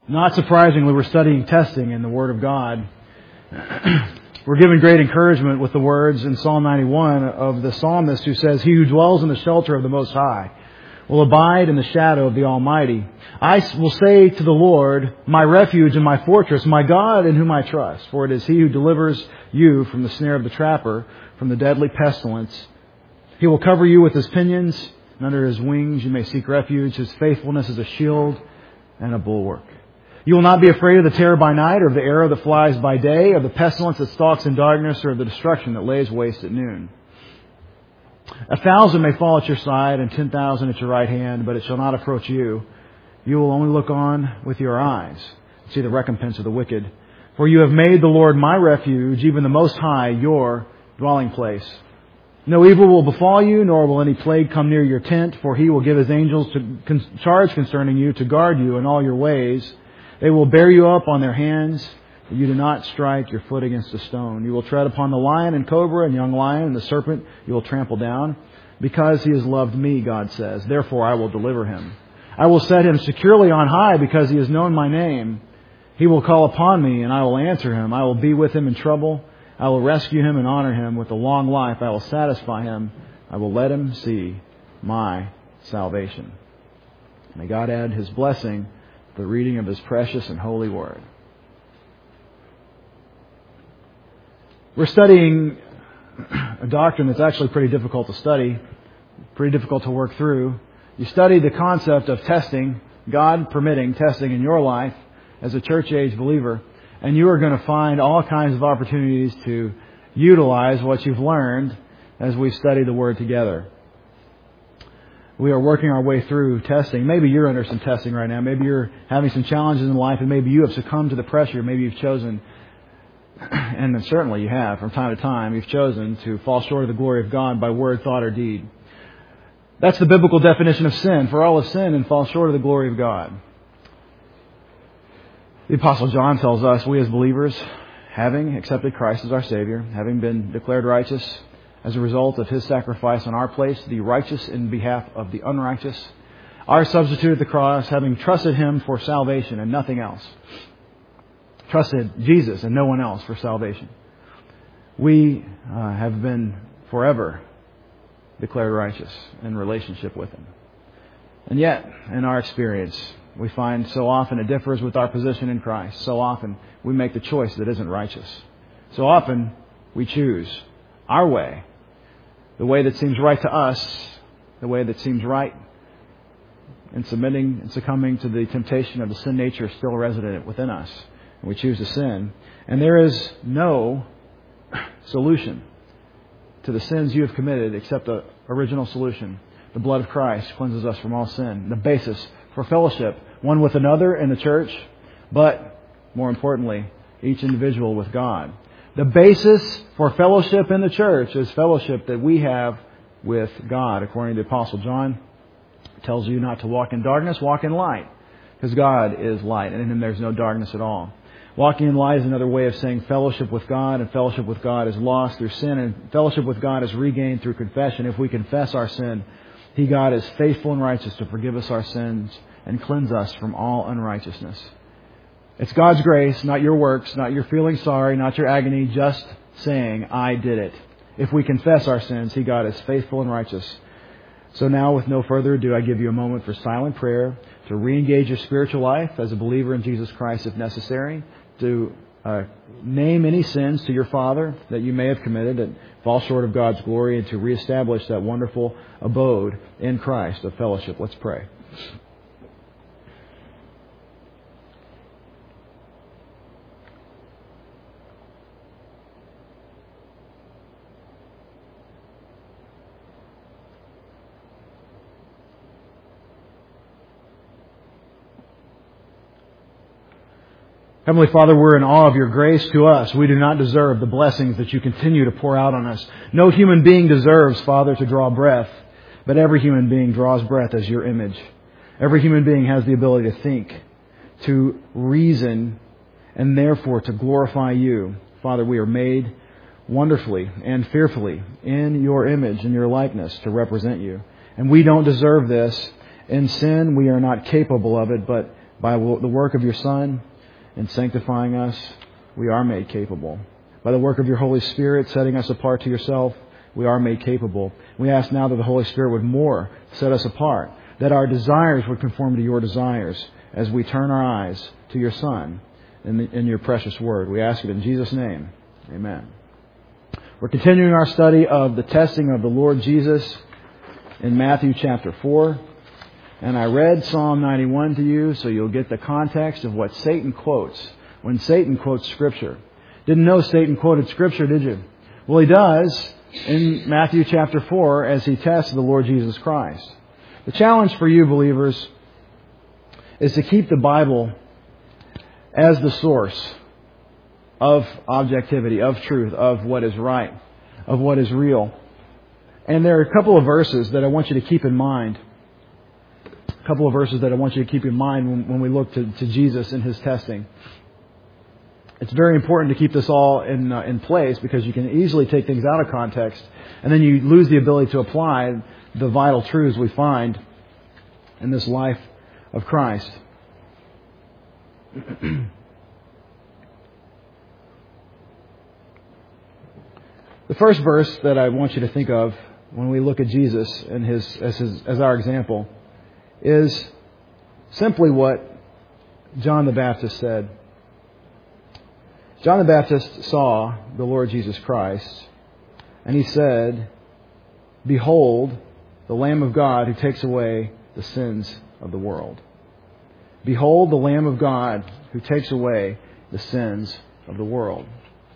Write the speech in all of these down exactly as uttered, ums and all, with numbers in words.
Not surprisingly, we're studying testing in the Word of God. We're given great encouragement with the words in Psalm ninety-one of the psalmist who says, "He who dwells in the shelter of the Most High will abide in the shadow of the Almighty. I will say to the Lord, my refuge and my fortress, my God in whom I trust. For it is He who delivers you from the snare of the trapper, from the deadly pestilence. He will cover you with His pinions, and under His wings you may seek refuge. His faithfulness is a shield and a bulwark. You will not be afraid of the terror by night, or of the arrow that flies by day, or the pestilence that stalks in darkness, or of the destruction that lays waste at noon. A thousand may fall at your side, and ten thousand at your right hand, but it shall not approach you. You will only look on with your eyes, and see the recompense of the wicked. For you have made the Lord my refuge, even the Most High your dwelling place. No evil will befall you, nor will any plague come near your tent, for He will give His angels to con- charge concerning you, to guard you in all your ways. They will bear you up on their hands, that you do not strike your foot against a stone. You will tread upon the lion and cobra and young lion, and the serpent you will trample down. Because He has loved me, God says, therefore I will deliver Him. I will set Him securely on high, because He has known my name. He will call upon me, and I will answer Him. I will be with Him in trouble. I will rescue Him and honor Him. With a long life I will satisfy Him. I will let Him see my salvation." May God add His blessing to the reading of His precious and holy Word. We're studying a doctrine that's actually pretty difficult to study, pretty difficult to work through. You study the concept of testing, God permitting testing in your life as a church-age believer, and you are going to find all kinds of opportunities to utilize what you've learned as we study the Word together. We are working our way through testing. Maybe you're under some testing right now. Maybe you're having some challenges in life, and maybe you have succumbed to the pressure. Maybe you've chosen, and certainly you have from time to time, you've chosen to fall short of the glory of God by word, thought, or deed. That's the biblical definition of sin. For all have sinned and fall short of the glory of God. The Apostle John tells us, we as believers, having accepted Christ as our Savior, having been declared righteous as a result of His sacrifice on our place, the righteous in behalf of the unrighteous, our substitute at the cross, having trusted Him for salvation and nothing else, trusted Jesus and no one else for salvation, we uh, have been forever declared righteous in relationship with Him. And yet, in our experience, we find so often it differs with our position in Christ. So often we make the choice that isn't righteous. So often we choose our way, the way that seems right to us, the way that seems right, and submitting and succumbing to the temptation of the sin nature still resident within us. And we choose to sin. And there is no solution to the sins you have committed except the original solution. The blood of Christ cleanses us from all sin. The basis for fellowship, one with another in the church, but more importantly, each individual with God. The basis for fellowship in the church is fellowship that we have with God. According to the Apostle John, it tells you not to walk in darkness, walk in light, because God is light, and in Him there's no darkness at all. Walking in light is another way of saying fellowship with God, and fellowship with God is lost through sin, and fellowship with God is regained through confession. If we confess our sin, He, God, is faithful and righteous to forgive us our sins and cleanse us from all unrighteousness. It's God's grace, not your works, not your feeling sorry, not your agony, just saying, I did it. If we confess our sins, He, God, is faithful and righteous. So now, with no further ado, I give you a moment for silent prayer to re-engage your spiritual life as a believer in Jesus Christ if necessary, to uh, name any sins to your Father that you may have committed that fall short of God's glory, and to reestablish that wonderful abode in Christ of fellowship. Let's pray. Heavenly Father, we're in awe of your grace to us. We do not deserve the blessings that you continue to pour out on us. No human being deserves, Father, to draw breath, but every human being draws breath as your image. Every human being has the ability to think, to reason, and therefore to glorify you. Father, we are made wonderfully and fearfully in your image and your likeness to represent you. And we don't deserve this. In sin, we are not capable of it, but By the work of your Son in sanctifying us, we are made capable. By the work of your Holy Spirit setting us apart to yourself, we are made capable. We ask now that the Holy Spirit would more set us apart, that our desires would conform to your desires as we turn our eyes to your Son in, the, in your precious word. We ask it in Jesus' name. Amen. We're continuing our study of the testing of the Lord Jesus in Matthew chapter four. And I read Psalm ninety-one to you so you'll get the context of what Satan quotes when Satan quotes Scripture. Didn't know Satan quoted Scripture, did you? Well, he does in Matthew chapter four as he tests the Lord Jesus Christ. The challenge for you, believers, is to keep the Bible as the source of objectivity, of truth, of what is right, of what is real. And there are a couple of verses that I want you to keep in mind. A couple of verses that I want you to keep in mind when, when we look to, to Jesus and His testing. It's very important to keep this all in uh, in place because you can easily take things out of context and then you lose the ability to apply the vital truths we find in this life of Christ. The first verse that I want you to think of when we look at Jesus and his as his as our example is simply what John the Baptist said. John the Baptist saw the Lord Jesus Christ, and he said, "Behold, the Lamb of God who takes away the sins of the world. Behold, the Lamb of God who takes away the sins of the world."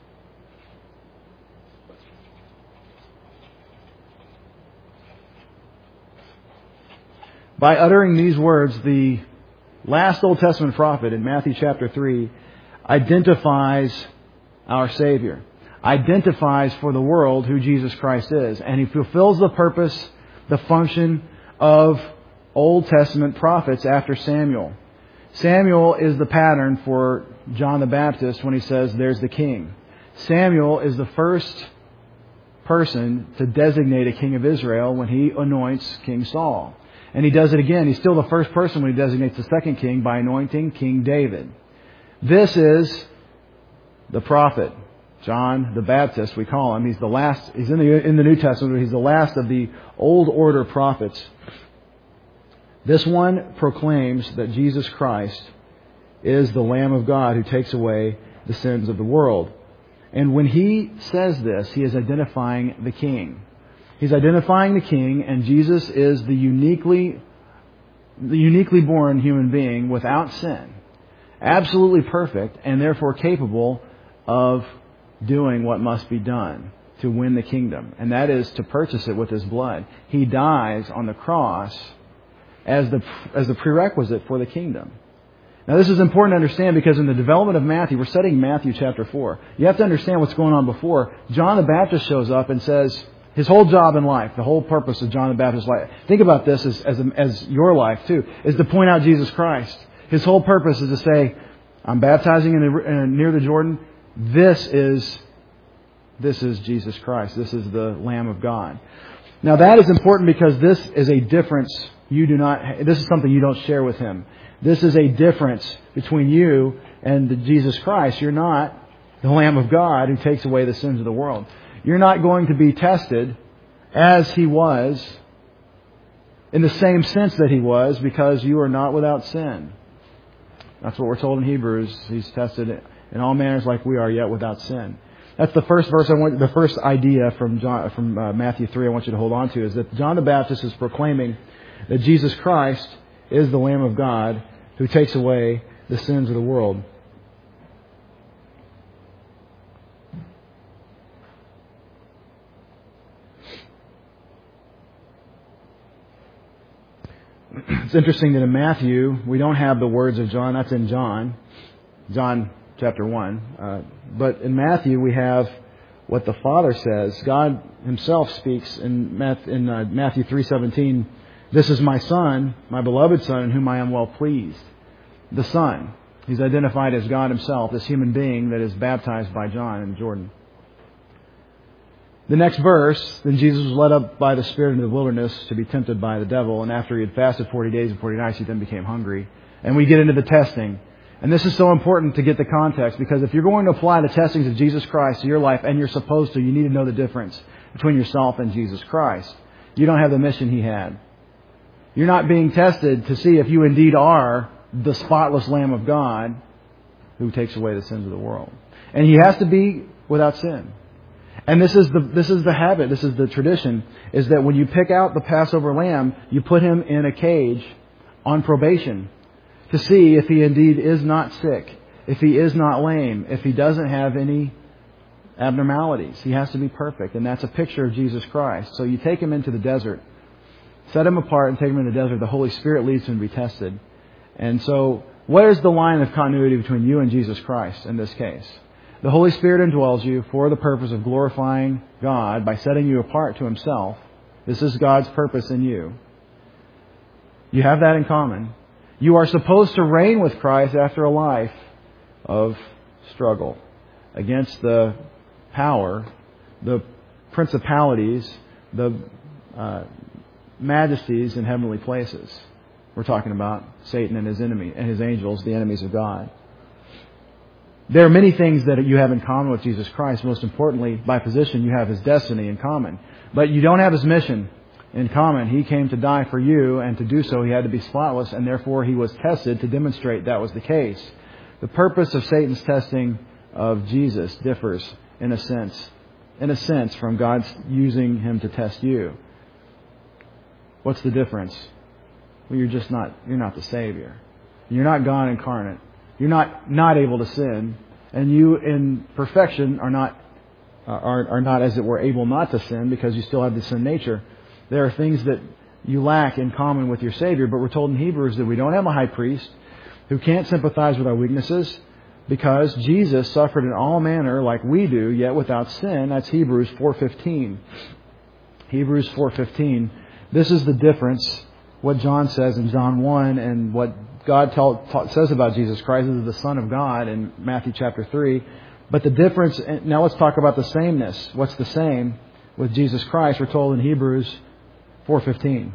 By uttering these words, the last Old Testament prophet in Matthew chapter three identifies our Savior, identifies for the world who Jesus Christ is, and He fulfills the purpose, the function of Old Testament prophets after Samuel. Samuel is the pattern for John the Baptist when he says, "There's the King." Samuel is the first person to designate a king of Israel when he anoints King Saul. And he does it again. He's still the first person when he designates the second king by anointing King David. This is the prophet, John the Baptist, we call him. He's the last, he's in the, in the New Testament, he's the last of the old order prophets. This one proclaims that Jesus Christ is the Lamb of God who takes away the sins of the world. And when he says this, he is identifying the King. He's identifying the King, and Jesus is the uniquely, the uniquely born human being without sin, absolutely perfect, and therefore capable of doing what must be done to win the kingdom, and that is to purchase it with His blood. He dies on the cross as the as the prerequisite for the kingdom. Now, this is important to understand because in the development of Matthew, we're studying Matthew chapter four. You have to understand what's going on before. John the Baptist shows up and says, his whole job in life, the whole purpose of John the Baptist's life, think about this as, as, as your life too, is to point out Jesus Christ. His whole purpose is to say, I'm baptizing in the, in, near the Jordan. This is, this is Jesus Christ. This is the Lamb of God. Now that is important because this is a difference you do not, this is something you don't share with Him. This is a difference between you and the Jesus Christ. You're not the Lamb of God who takes away the sins of the world. You're not going to be tested as He was, in the same sense that He was, because you are not without sin. That's what we're told in Hebrews. He's tested in all manners like we are, yet without sin. That's the first verse I want, the first idea from John, from uh, Matthew three I want you to hold on to, is that John the Baptist is proclaiming that Jesus Christ is the Lamb of God who takes away the sins of the world. It's interesting that in Matthew, we don't have the words of John. That's in John, John chapter one. Uh, but in Matthew, we have what the Father says. God Himself speaks in, Math, in uh, Matthew three seventeen. "This is my Son, my beloved Son, in whom I am well pleased." The Son. He's identified as God Himself, this human being that is baptized by John in Jordan. The next verse, then Jesus was led up by the Spirit into the wilderness to be tempted by the devil. And after He had fasted forty days and forty nights, He then became hungry. And we get into the testing. And this is so important to get the context, because if you're going to apply the testings of Jesus Christ to your life, and you're supposed to, you need to know the difference between yourself and Jesus Christ. You don't have the mission He had. You're not being tested to see if you indeed are the spotless Lamb of God who takes away the sins of the world. And He has to be without sin. And this is the this is the habit, this is the tradition, is that when you pick out the Passover lamb, you put him in a cage on probation to see if he indeed is not sick, if he is not lame, if he doesn't have any abnormalities. He has to be perfect. And that's a picture of Jesus Christ. So you take him into the desert, set him apart and take him into the desert. The Holy Spirit leads him to be tested. And so where is the line of continuity between you and Jesus Christ in this case? The Holy Spirit indwells you for the purpose of glorifying God by setting you apart to Himself. This is God's purpose in you. You have that in common. You are supposed to reign with Christ after a life of struggle against the power, the principalities, the uh, majesties in heavenly places. We're talking about Satan and his enemy and his angels, the enemies of God. There are many things that you have in common with Jesus Christ. Most importantly, by position, you have His destiny in common. But you don't have His mission in common. He came to die for you, and to do so He had to be spotless, and therefore He was tested to demonstrate that was the case. The purpose of Satan's testing of Jesus differs in a sense, in a sense from God's using Him to test you. What's the difference? Well, you're just not, you're not the Savior. You're not God incarnate. You're not not able to sin, and you in perfection are not are are not, as it were, able not to sin because you still have the sin nature. There are things that you lack in common with your Savior, but we're told in Hebrews that we don't have a high priest who can't sympathize with our weaknesses because Jesus suffered in all manner like we do, yet without sin. That's Hebrews four fifteen. Hebrews four fifteen. This is the difference. What John says in John one and what God tell, tell, says about Jesus Christ is the Son of God in Matthew chapter three. But the difference, now let's talk about the sameness. What's the same with Jesus Christ? We're told in Hebrews four fifteen.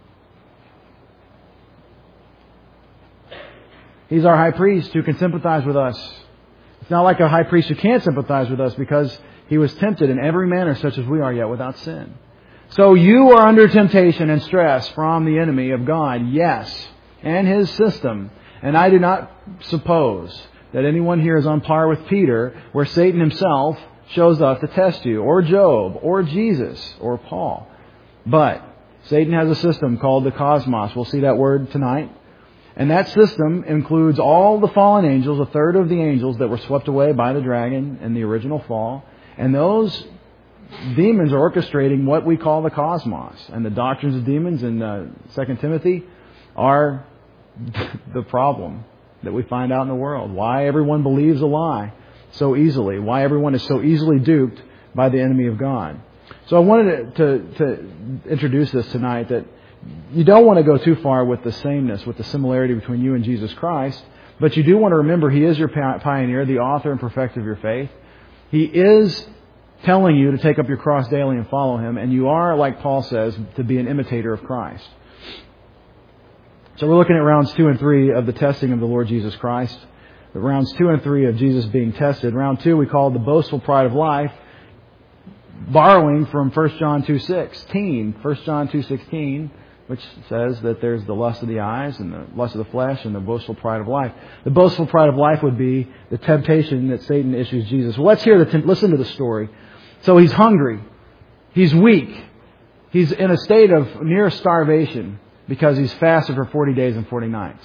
He's our high priest who can sympathize with us. It's not like a high priest who can't sympathize with us because He was tempted in every manner such as we are, yet without sin. So you are under temptation and stress from the enemy of God, yes, and his system. And I do not suppose that anyone here is on par with Peter, where Satan himself shows up to test you, or Job, or Jesus, or Paul. But Satan has a system called the cosmos. We'll see that word tonight. And that system includes all the fallen angels, a third of the angels that were swept away by the dragon in the original fall. And those demons are orchestrating what we call the cosmos. And the doctrines of demons in uh, Second Timothy are the problem that we find out in the world. Why everyone believes a lie so easily. Why everyone is so easily duped by the enemy of God. So I wanted to, to, to introduce this tonight, that you don't want to go too far with the sameness, with the similarity between you and Jesus Christ. But you do want to remember He is your pioneer, the author and perfecter of your faith. He is telling you to take up your cross daily and follow Him. And you are, like Paul says, to be an imitator of Christ. So we're looking at rounds two and three of the testing of the Lord Jesus Christ. The rounds two and three of Jesus being tested. Round two we call the boastful pride of life, borrowing from First John two sixteen. First John two sixteen, which says that there's the lust of the eyes and the lust of the flesh and the boastful pride of life. The boastful pride of life would be the temptation that Satan issues Jesus. Well, let's hear the temp- listen to the story. So he's hungry. He's weak. He's in a state of near starvation because he's fasted for forty days and forty nights.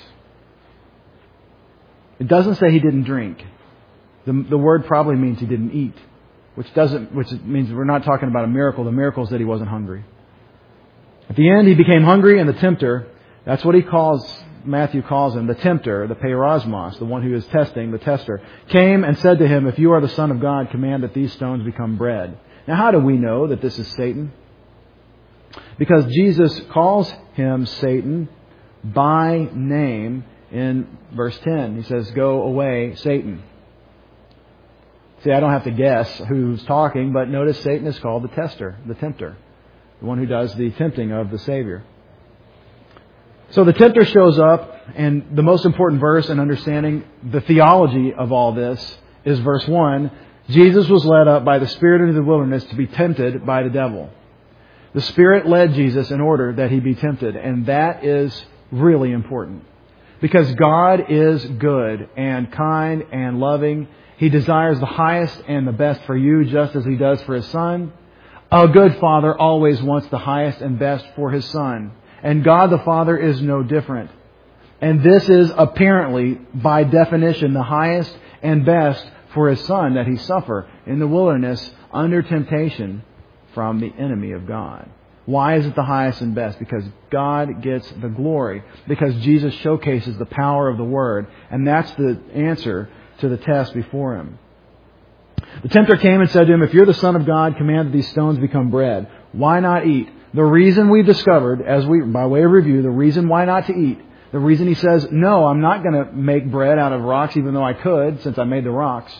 It doesn't say he didn't drink. The, the word probably means he didn't eat, which doesn't, which means we're not talking about a miracle. The miracle is that he wasn't hungry. At the end, he became hungry, and the tempter, that's what he calls, Matthew calls him, the tempter, the peirasmos, the one who is testing, the tester, came and said to him, "If you are the Son of God, command that these stones become bread." Now, how do we know that this is Satan? Because Jesus calls him Satan by name in verse ten. He says, "Go away, Satan." See, I don't have to guess who's talking, but notice Satan is called the tester, the tempter, the one who does the tempting of the Savior. So the tempter shows up, and the most important verse in understanding the theology of all this is verse one. Jesus was led up by the Spirit into the wilderness to be tempted by the devil. The Spirit led Jesus in order that He be tempted, and that is really important. Because God is good and kind and loving. He desires the highest and the best for you, just as He does for His Son. A good Father always wants the highest and best for His Son. And God the Father is no different. And this is apparently, by definition, the highest and best for His Son, that He suffer in the wilderness under temptation from the enemy of God. Why is it the highest and best? Because God gets the glory. Because Jesus showcases the power of the Word. And that's the answer to the test before Him. The tempter came and said to Him, if you're the Son of God, command that these stones become bread. Why not eat? The reason we've discovered, as we, by way of review, the reason why not to eat, the reason He says, no, I'm not going to make bread out of rocks, even though I could, since I made the rocks.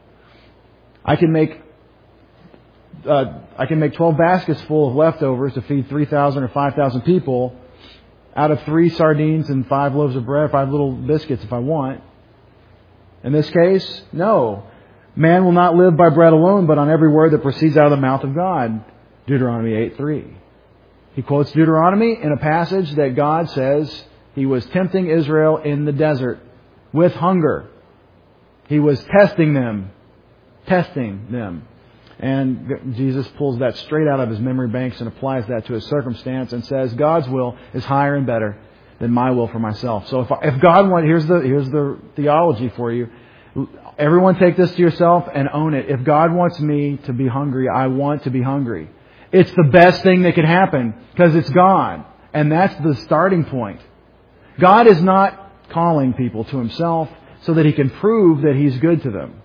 I can make uh, I can make twelve baskets full of leftovers to feed three thousand or five thousand people out of three sardines and five loaves of bread, five little biscuits if I want. In this case, no. Man will not live by bread alone, but on every word that proceeds out of the mouth of God. Deuteronomy eight three. He quotes Deuteronomy in a passage that God says He was tempting Israel in the desert with hunger. He was testing them. Testing them. And Jesus pulls that straight out of His memory banks and applies that to His circumstance and says, God's will is higher and better than my will for myself. So if, I, if God wants, here's the, here's the theology for you. Everyone take this to yourself and own it. If God wants me to be hungry, I want to be hungry. It's the best thing that could happen because it's God. And that's the starting point. God is not calling people to Himself so that He can prove that He's good to them.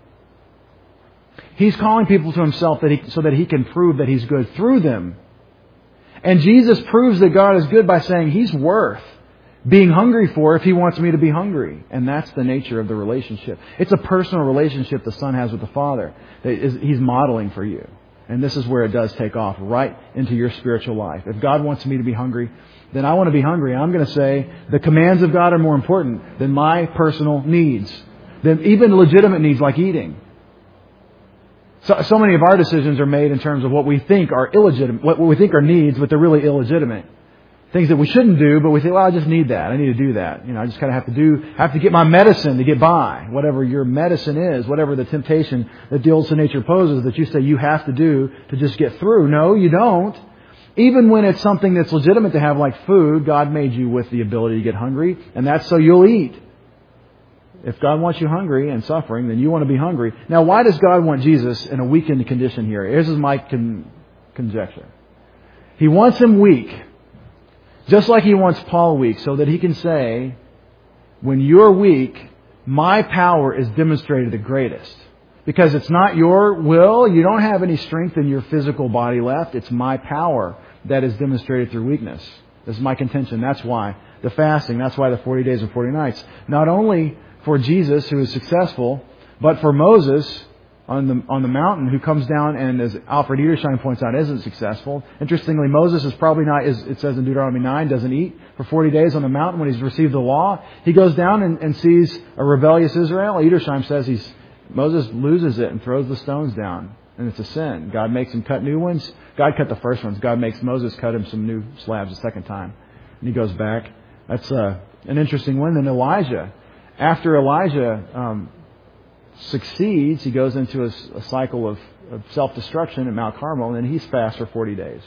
He's calling people to Himself that he, so that He can prove that He's good through them. And Jesus proves that God is good by saying He's worth being hungry for if He wants me to be hungry. And that's the nature of the relationship. It's a personal relationship the Son has with the Father that is, He's modeling for you. And this is where it does take off, right into your spiritual life. If God wants me to be hungry, then I want to be hungry. I'm going to say the commands of God are more important than my personal needs, than even legitimate needs like eating. So, so many of our decisions are made in terms of what we think are illegitimate, what we think are needs, but they're really illegitimate. Things that we shouldn't do, but we think, well, I just need that. I need to do that. You know, I just kind of have to do, have to get my medicine to get by. Whatever your medicine is, whatever the temptation that the old sin nature poses that you say you have to do to just get through. No, you don't. Even when it's something that's legitimate to have like food, God made you with the ability to get hungry, and that's so you'll eat. If God wants you hungry and suffering, then you want to be hungry. Now, why does God want Jesus in a weakened condition here? Here's my con- conjecture. He wants Him weak. Just like He wants Paul weak, so that he can say, when you're weak, my power is demonstrated the greatest. Because it's not your will, you don't have any strength in your physical body left. It's my power that is demonstrated through weakness. This is my contention. That's why the fasting, that's why the forty days and forty nights. Not only for Jesus, who is successful, but for Moses on the on the mountain, who comes down and, as Alfred Edersheim points out, isn't successful. Interestingly, Moses is probably not, is, it says in Deuteronomy nine, doesn't eat for forty days on the mountain when he's received the law. He goes down and, and sees a rebellious Israel. Edersheim says he's Moses loses it and throws the stones down. And it's a sin. God makes him cut new ones. God cut the first ones. God makes Moses cut him some new slabs the second time. And he goes back. That's uh, an interesting one. Then Elijah. After Elijah um, succeeds, he goes into a, a cycle of, of self-destruction at Mount Carmel, and then he's fast for forty days.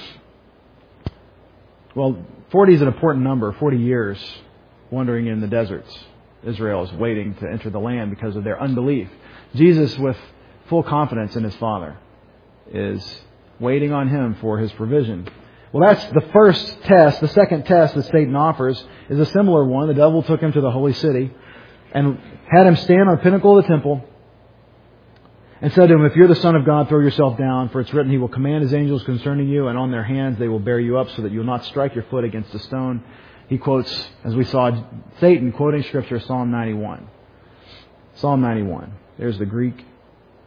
Well, forty is an important number. forty years wandering in the deserts. Israel is waiting to enter the land because of their unbelief. Jesus, with full confidence in His Father, is waiting on Him for His provision. Well, that's the first test. The second test that Satan offers is a similar one. The devil took him to the holy city and had him stand on the pinnacle of the temple and said to him, if you're the Son of God, throw yourself down, for it's written, He will command His angels concerning you, and on their hands they will bear you up so that you will not strike your foot against a stone. He quotes, as we saw, Satan quoting Scripture, Psalm ninety-one. Psalm ninety-one. There's the Greek.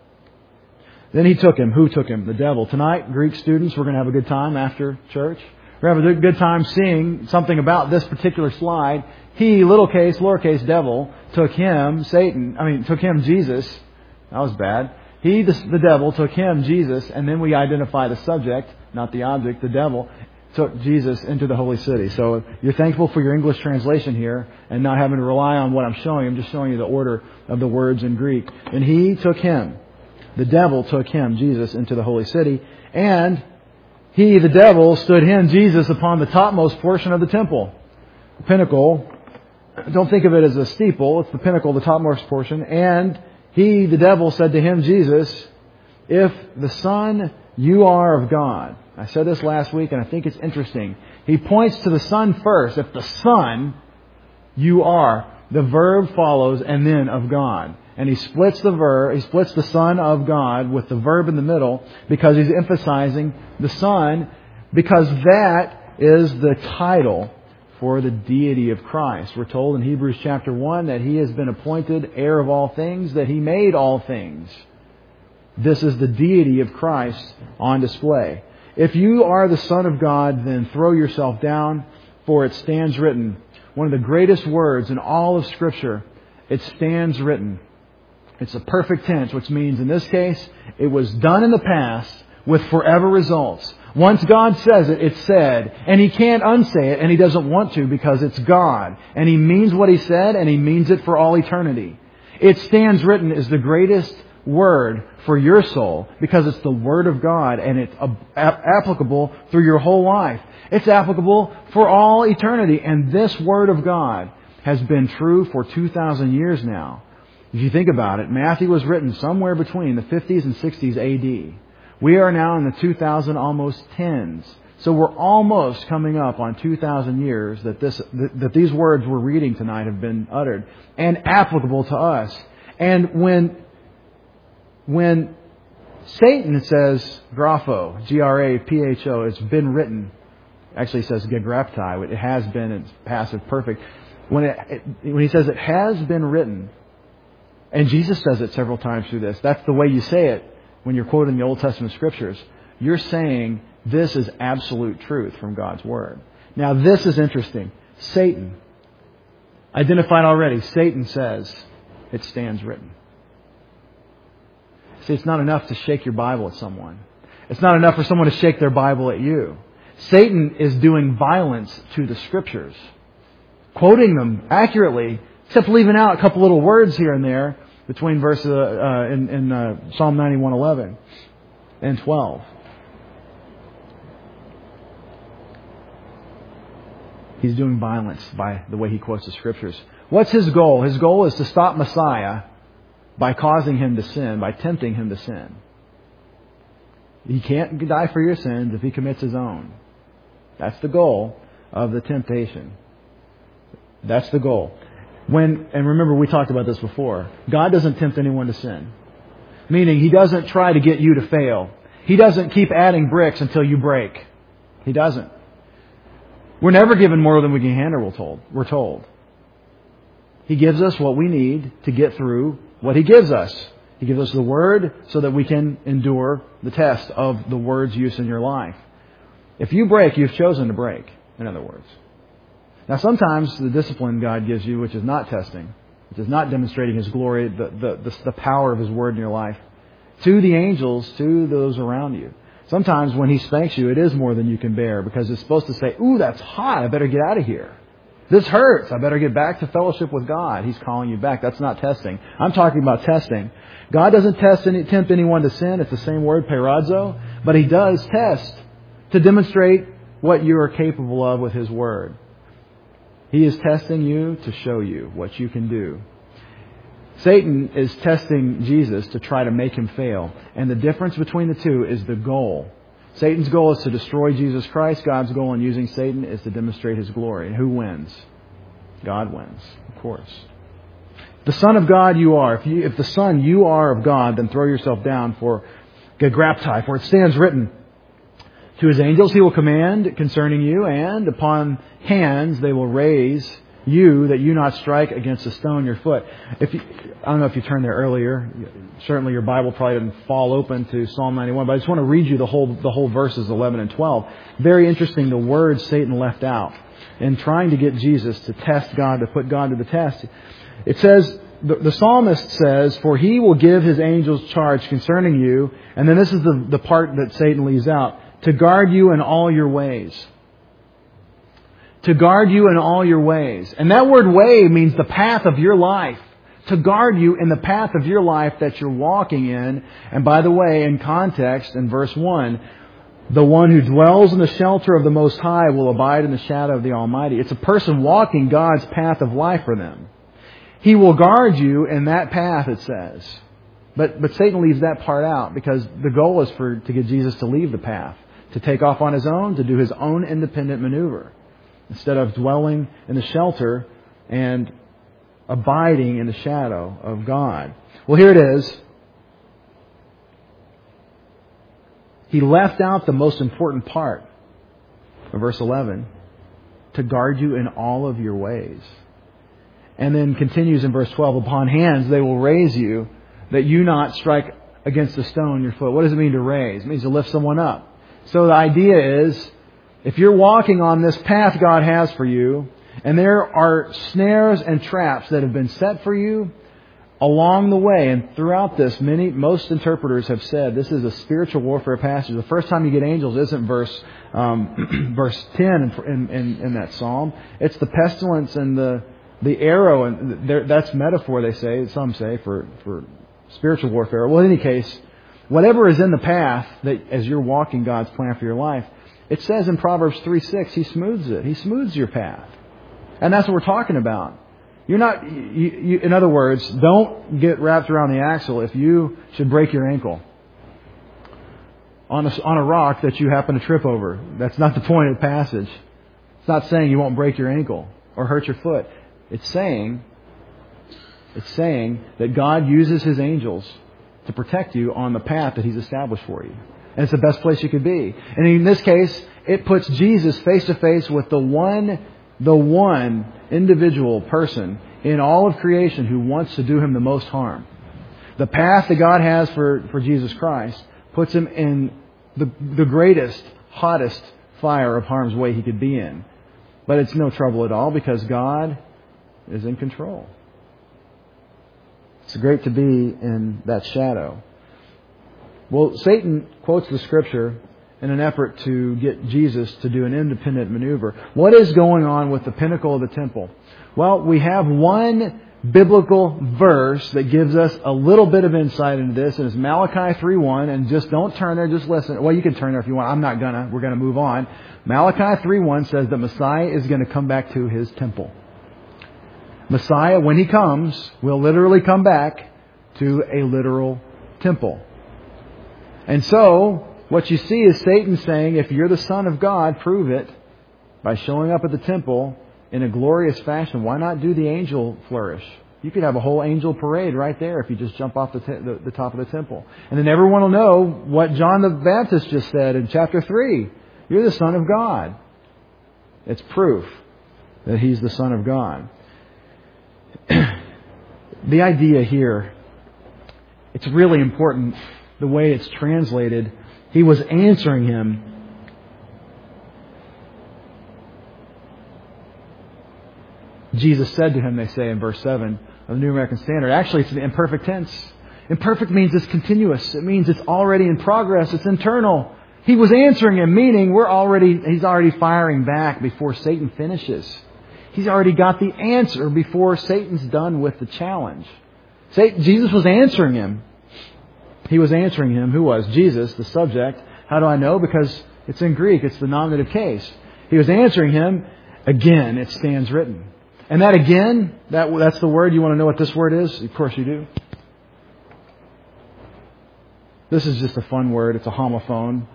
Then he took him. Who took him? The devil. Tonight, Greek students, we're going to have a good time after church. We have a good time seeing something about this particular slide. He, little case, lowercase devil, took him, Satan, I mean, took him, Jesus. That was bad. He, the, the devil, took him, Jesus, and then we identify the subject, not the object, the devil, took Jesus into the holy city. So you're thankful for your English translation here and not having to rely on what I'm showing. I'm just showing you the order of the words in Greek. And he took him, the devil took him, Jesus, into the holy city, and he, the devil, stood him, Jesus, upon the topmost portion of the temple. The pinnacle, don't think of it as a steeple, it's the pinnacle, the topmost portion. And he, the devil, said to him, Jesus, if the Son you are of God. I said this last week and I think it's interesting. He points to the Son first. If the Son you are, the verb follows and then of God. And he splits the verb, he splits the Son of God with the verb in the middle because he's emphasizing the Son, because that is the title for the deity of Christ. We're told in Hebrews chapter one that He has been appointed heir of all things, that He made all things. This is the deity of Christ on display. If you are the Son of God, then throw yourself down, for it stands written. One of the greatest words in all of Scripture, it stands written. It's a perfect tense, which means in this case, it was done in the past with forever results. Once God says it, it's said. And He can't unsay it, and He doesn't want to because it's God. And He means what He said, and He means it for all eternity. It stands written is the greatest word for your soul because it's the Word of God and it's applicable through your whole life. It's applicable for all eternity. And this Word of God has been true for two thousand years now. If you think about it, Matthew was written somewhere between the fifties and sixties A D. We are now in the two thousand almost tens. So we're almost coming up on two thousand years that this that these words we're reading tonight have been uttered and applicable to us. And when when Satan says grapho, G R A P H O, it's been written. Actually, it says gegraptai. It has been. It's passive perfect. When it, it when he says it has been written, and Jesus says it several times through this. That's the way you say it when you're quoting the Old Testament Scriptures. You're saying this is absolute truth from God's Word. Now, this is interesting. Satan, identified already, Satan says it stands written. See, it's not enough to shake your Bible at someone. It's not enough for someone to shake their Bible at you. Satan is doing violence to the Scriptures, quoting them accurately, except leaving out a couple little words here and there between verses uh, uh, in, in uh, Psalm ninety-one eleven and twelve. He's doing violence by the way he quotes the Scriptures. What's his goal? His goal is to stop Messiah by causing Him to sin, by tempting Him to sin. He can't die for your sins if He commits His own. That's the goal of the temptation. That's the goal. When, and remember, we talked about this before. God doesn't tempt anyone to sin. Meaning, He doesn't try to get you to fail. He doesn't keep adding bricks until you break. He doesn't. We're never given more than we can handle, we're told. We're told. He gives us what we need to get through what He gives us. He gives us the Word so that we can endure the test of the Word's use in your life. If you break, you've chosen to break, in other words. Now, sometimes the discipline God gives you, which is not testing, which is not demonstrating His glory, the, the, the, the power of His Word in your life, to the angels, to those around you. Sometimes when He spanks you, it is more than you can bear because it's supposed to say, ooh, that's hot, I better get out of here. This hurts, I better get back to fellowship with God. He's calling you back. That's not testing. I'm talking about testing. God doesn't test any, tempt anyone to sin. It's the same word, peirazo. But He does test to demonstrate what you are capable of with His Word. He is testing you to show you what you can do. Satan is testing Jesus to try to make Him fail. And the difference between the two is the goal. Satan's goal is to destroy Jesus Christ. God's goal in using Satan is to demonstrate His glory. And who wins? God wins, of course. The Son of God you are. If, you, if the Son you are of God, then throw yourself down for gegraptai, for it stands written, to His angels He will command concerning you, and upon hands they will raise you that you not strike against a stone your foot. If you, I don't know if you turned there earlier. Certainly your Bible probably didn't fall open to Psalm ninety-one, but I just want to read you the whole the whole verses eleven and twelve. Very interesting, the words Satan left out in trying to get Jesus to test God, to put God to the test. It says, the, the psalmist says, "For he will give his angels charge concerning you," and then this is the, the part that Satan leaves out, "to guard you in all your ways." To guard you in all your ways. And that word way means the path of your life. To guard you in the path of your life that you're walking in. And by the way, in context, in verse one, the one who dwells in the shelter of the Most High will abide in the shadow of the Almighty. It's a person walking God's path of life for them. He will guard you in that path, it says. But but Satan leaves that part out because the goal is for to get Jesus to leave the path, to take off on his own, to do his own independent maneuver, instead of dwelling in the shelter and abiding in the shadow of God. Well, here it is. He left out the most important part of verse eleven, to guard you in all of your ways. And then continues in verse twelve, "Upon hands they will raise you, that you not strike against a stone your foot." What does it mean to raise? It means to lift someone up. So the idea is, if you're walking on this path God has for you, and there are snares and traps that have been set for you along the way, and throughout this, many, most interpreters have said this is a spiritual warfare passage. The first time you get angels isn't verse um, verse ten in, in, in that psalm. It's the pestilence and the the arrow, and that's metaphor. They say, some say, for for spiritual warfare. Well, in any case, whatever is in the path that as you're walking God's plan for your life. It says in Proverbs three six, He smooths it. He smooths your path. And that's what we're talking about. You're not, you, you, in other words, don't get wrapped around the axle if you should break your ankle on a, on a rock that you happen to trip over. That's not the point of the passage. It's not saying you won't break your ankle or hurt your foot. It's saying, it's saying that God uses His angels to protect you on the path that He's established for you. And it's the best place you could be. And in this case, it puts Jesus face to face with the one, the one individual person in all of creation who wants to do Him the most harm. The path that God has for, for Jesus Christ puts Him in the, the greatest, hottest fire of harm's way He could be in. But it's no trouble at all because God is in control. It's great to be in that shadow. Well, Satan quotes the Scripture in an effort to get Jesus to do an independent maneuver. What is going on with the pinnacle of the temple? Well, we have one biblical verse that gives us a little bit of insight into this, and it's Malachi three one. And just don't turn there, just listen. Well, you can turn there if you want. I'm not gonna. We're gonna move on. Malachi three one says that Messiah is going to come back to His temple. Messiah, when He comes, will literally come back to a literal temple. And so, what you see is Satan saying, if you're the Son of God, prove it by showing up at the temple in a glorious fashion. Why not do the angel flourish? You could have a whole angel parade right there if you just jump off the, te- the, the top of the temple. And then everyone will know what John the Baptist just said in chapter three. You're the Son of God. It's proof that He's the Son of God. The idea here, it's really important the way it's translated. He was answering him. Jesus said to him, they say in verse seven of the New American Standard. Actually, it's the imperfect tense. Imperfect means it's continuous. It means it's already in progress. It's internal. He was answering him, meaning we're already, he's already firing back before Satan finishes. He's already got the answer before Satan's done with the challenge. Satan, Jesus was answering him. He was answering him. Who was? Jesus, the subject. How do I know? Because it's in Greek. It's the nominative case. He was answering him. Again, it stands written. And that again, that that's the word. You want to know what this word is? Of course you do. This is just a fun word. It's a homophone.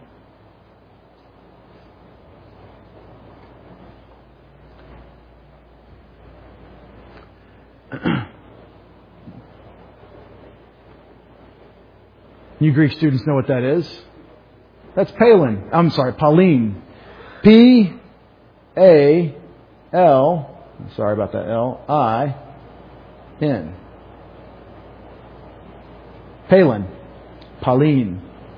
You Greek students know what that is. That's Palin. I'm sorry, Pauline. P A L Sorry about that. L I N. Palin. Pauline.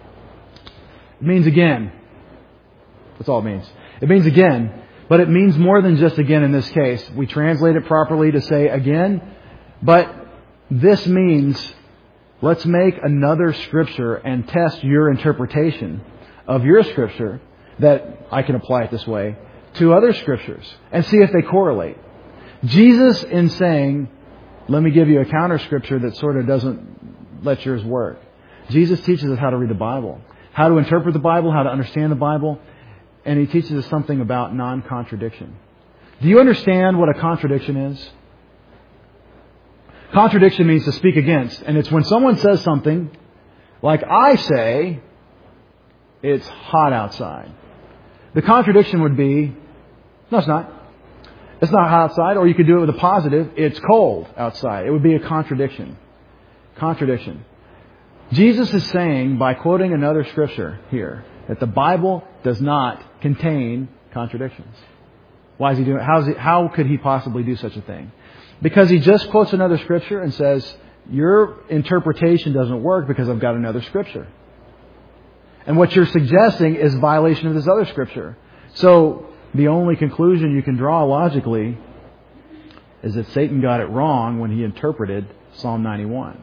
It means again. That's all it means. It means again, but it means more than just again in this case. We translate it properly to say again, but this means let's make another Scripture and test your interpretation of your Scripture, that I can apply it this way, to other Scriptures and see if they correlate. Jesus, in saying, let me give you a counter Scripture that sort of doesn't let yours work. Jesus teaches us how to read the Bible, how to interpret the Bible, how to understand the Bible, and He teaches us something about non-contradiction. Do you understand what a contradiction is? Contradiction means to speak against, and it's when someone says something, like I say, it's hot outside. The contradiction would be, no, it's not. It's not hot outside, or you could do it with a positive, it's cold outside. It would be a contradiction. Contradiction. Jesus is saying, by quoting another Scripture here, that the Bible does not contain contradictions. Why is He doing it? How is he, how could He possibly do such a thing? Because He just quotes another Scripture and says, your interpretation doesn't work because I've got another Scripture. And what you're suggesting is violation of this other Scripture. So the only conclusion you can draw logically is that Satan got it wrong when he interpreted Psalm ninety-one.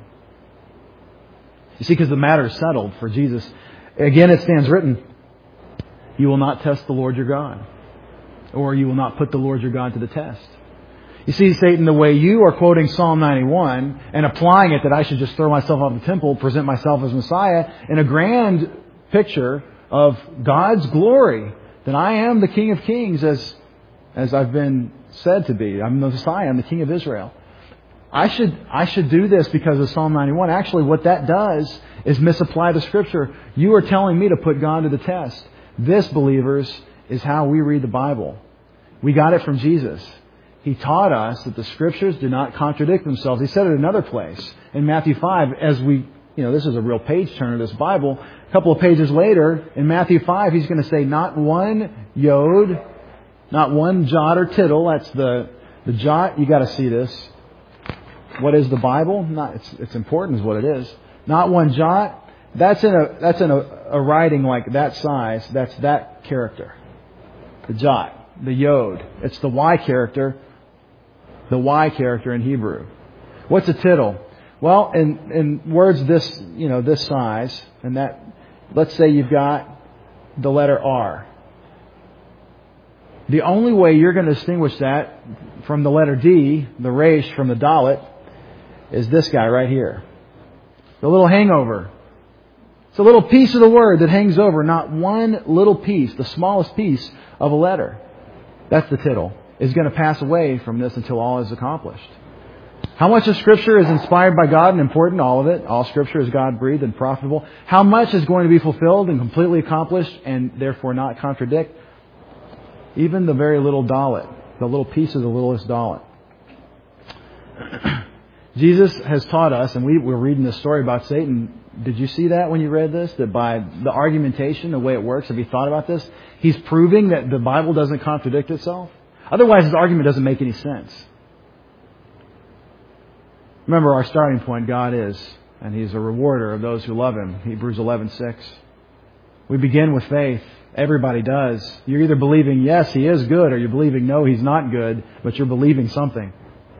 You see, because the matter is settled for Jesus. Again, it stands written, you will not test the Lord your God. Or you will not put the Lord your God to the test. You see, Satan, the way you are quoting Psalm ninety-one and applying it that I should just throw myself off the temple, present myself as Messiah in a grand picture of God's glory, that I am the King of Kings, as as I've been said to be. I'm the Messiah. I'm the King of Israel. I should I should do this because of Psalm ninety-one. Actually, what that does is misapply the Scripture. You are telling me to put God to the test. This, believers, is how we read the Bible. We got it from Jesus. He taught us that the Scriptures do not contradict themselves. He said it another place in Matthew five. As we, you know, this is a real page turner, this Bible. A couple of pages later, in Matthew five, He's going to say, not one yod, not one jot or tittle. That's the the jot. You got to see this. What is the Bible? Not it's it's important, is what it is. Not one jot. That's in a that's in a, a writing like that size. That's that character. The jot, the yod. It's the Y character. The Y character in Hebrew. What's a tittle? Well, in in words this you know this size, and that, let's say you've got the letter R. The only way you're going to distinguish that from the letter D, the resh from the dalet, is this guy right here. The little hangover. It's a little piece of the word that hangs over, not one little piece, the smallest piece of a letter. That's the tittle. Is going to pass away from this until all is accomplished. How much of Scripture is inspired by God and important? All of it. All Scripture is God-breathed and profitable. How much is going to be fulfilled and completely accomplished and therefore not contradict? Even the very little dalet, the little piece of the littlest dalet. Jesus has taught us, and we were reading this story about Satan. Did you see that when you read this? That by the argumentation, the way it works, have you thought about this? He's proving that the Bible doesn't contradict itself. Otherwise, his argument doesn't make any sense. Remember, our starting point, God is, and He's a rewarder of those who love Him. Hebrews eleven six. We begin with faith. Everybody does. You're either believing, yes, He is good, or you're believing, no, He's not good, but you're believing something.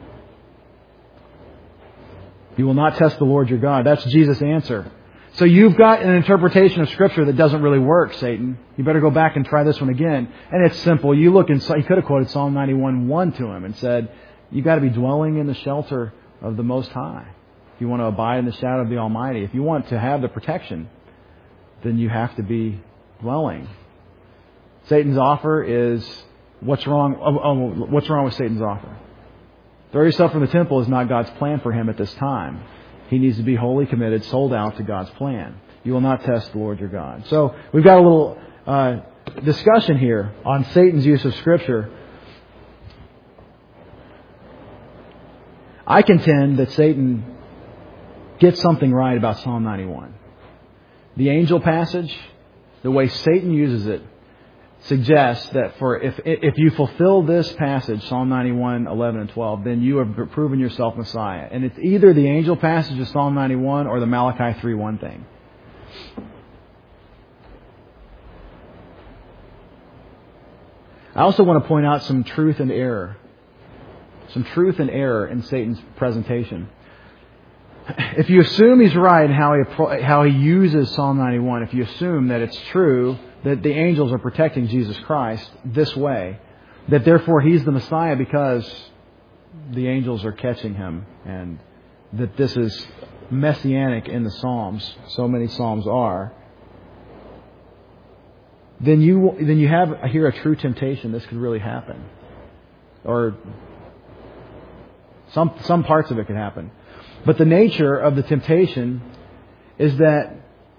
You will not test the Lord your God. That's Jesus' answer. So you've got an interpretation of Scripture that doesn't really work, Satan. You better go back and try this one again. And it's simple. You look in, he could have quoted Psalm ninety-one one to him and said, you've got to be dwelling in the shelter of the Most High. If you want to abide in the shadow of the Almighty, if you want to have the protection, then you have to be dwelling. Satan's offer is, what's wrong? Oh, oh, what's wrong with Satan's offer? Throw yourself from the temple is not God's plan for him at this time. He needs to be wholly committed, sold out to God's plan. You will not test the Lord your God. So we've got a little uh, discussion here on Satan's use of Scripture. I contend that Satan gets something right about Psalm ninety-one. The angel passage, the way Satan uses it, suggests that for if if you fulfill this passage, Psalm ninety-one, eleven and twelve, then you have proven yourself Messiah. And it's either the angel passage of Psalm ninety-one or the Malachi three one thing. I also want to point out some truth and error. Some truth and error in Satan's presentation. If you assume he's right in how he how he uses Psalm ninety-one, if you assume that it's true that the angels are protecting Jesus Christ this way, that therefore he's the Messiah because the angels are catching him, and that this is messianic in the Psalms, so many Psalms are, then you then you have here a true temptation. This could really happen, or some some parts of it could happen. But the nature of the temptation is that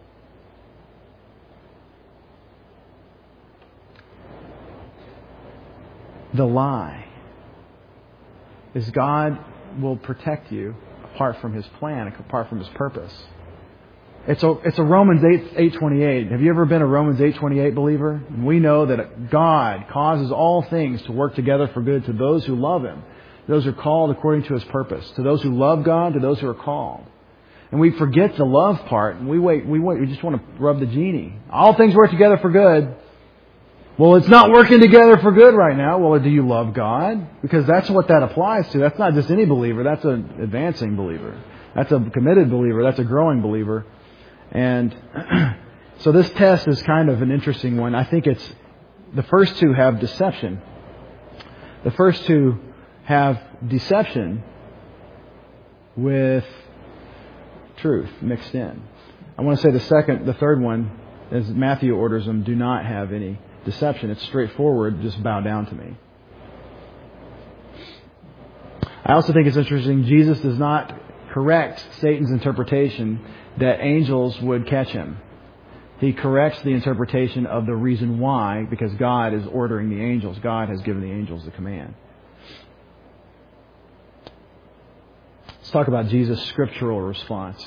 the lie is God will protect you apart from His plan, apart from His purpose. It's a it's a Romans eight eight twenty eight. Have you ever been a Romans eight twenty eight believer? And we know that God causes all things to work together for good to those who love Him. Those who are called according to His purpose. To those who love God, to those who are called. And we forget the love part, and we wait. We wait. We just want to rub the genie. All things work together for good. Well, it's not working together for good right now. Well, do you love God? Because that's what that applies to. That's not just any believer. That's an advancing believer. That's a committed believer. That's a growing believer. And so this test is kind of an interesting one. I think it's the first two have deception. The first two have deception with truth mixed in. I want to say the second, the third one, as Matthew orders them, do not have any deception. It's straightforward. Just bow down to me. I also think it's interesting. Jesus does not correct Satan's interpretation that angels would catch him. He corrects the interpretation of the reason why, because God is ordering the angels. God has given the angels the command. Let's talk about Jesus' scriptural response.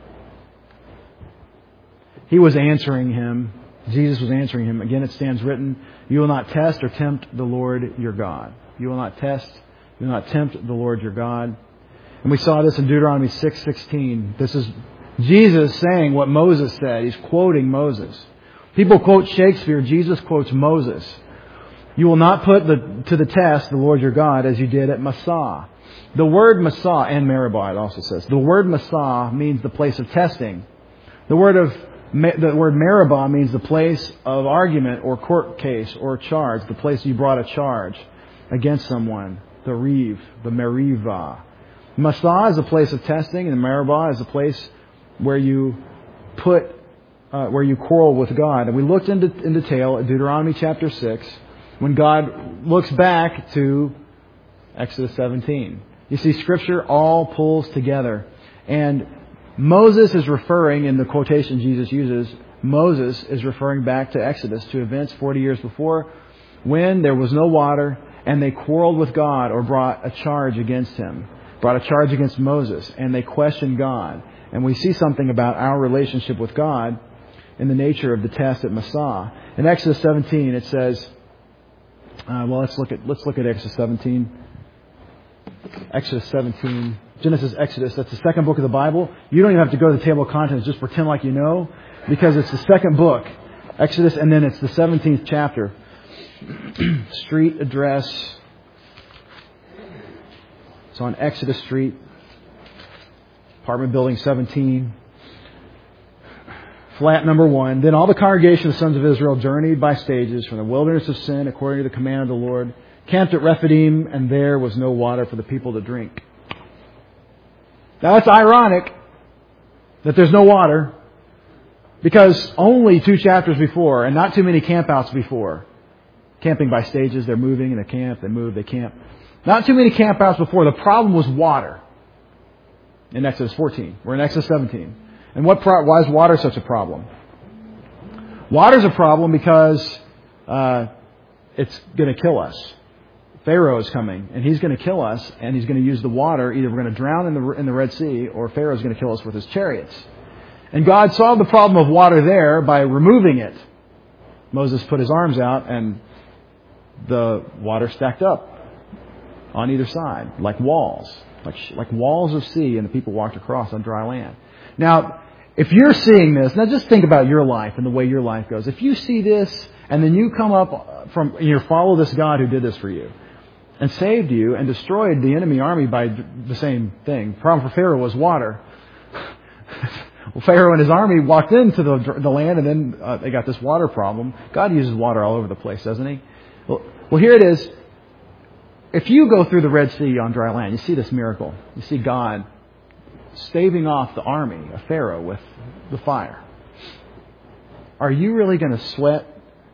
He was answering him. Jesus was answering him. Again, it stands written, you will not test or tempt the Lord your God. You will not test, you will not tempt the Lord your God. And we saw this in Deuteronomy six sixteen. This is Jesus saying what Moses said. He's quoting Moses. People quote Shakespeare. Jesus quotes Moses. You will not put the, to the test the Lord your God as you did at Massah. The word Massah, and Meribah it also says, the word Massah means the place of testing. The word of the word Meribah means the place of argument or court case or charge, the place you brought a charge against someone. The Reeve, the Merivah. Massah is a place of testing, and Meribah is a place where you put, uh, where you quarrel with God. And we looked into, in detail at Deuteronomy chapter six, when God looks back to Exodus seventeen. You see, Scripture all pulls together. And Moses is referring, in the quotation Jesus uses, Moses is referring back to Exodus, to events forty years before, when there was no water, and they quarreled with God or brought a charge against Him, brought a charge against Moses, and they questioned God. And we see something about our relationship with God in the nature of the test at Massah. In Exodus seventeen, it says, uh, well, let's look at let's look at Exodus seventeen. Exodus seventeen. Genesis, Exodus. That's the second book of the Bible. You don't even have to go to the table of contents. Just pretend like you know, because it's the second book, Exodus, and then it's the seventeenth chapter. Street address. It's on Exodus Street, apartment building seventeen. Flat number one. Then all the congregation of the sons of Israel journeyed by stages from the wilderness of Sin, according to the command of the Lord, camped at Rephidim, and there was no water for the people to drink. Now that's ironic that there's no water, because only two chapters before, and not too many campouts before, camping by stages, they're moving and they camp, they move, they camp. Not too many campouts before, the problem was water. In Exodus fourteen, we're in Exodus seventeen. And what? Pro- why is water such a problem? Water's a problem because uh, it's going to kill us. Pharaoh is coming, and he's going to kill us, and he's going to use the water. Either we're going to drown in the in the Red Sea, or Pharaoh's going to kill us with his chariots. And God solved the problem of water there by removing it. Moses put his arms out and the water stacked up on either side, like walls, like like walls of sea, and the people walked across on dry land. Now, if you're seeing this, now just think about your life and the way your life goes. If you see this, and then you come up from, you follow this God who did this for you, and saved you, and destroyed the enemy army by the same thing. The problem for Pharaoh was water. Well, Pharaoh and his army walked into the, the land, and then uh, they got this water problem. God uses water all over the place, doesn't He? Well, well, here it is. If you go through the Red Sea on dry land, you see this miracle. You see God staving off the army of Pharaoh with the fire. Are you really going to sweat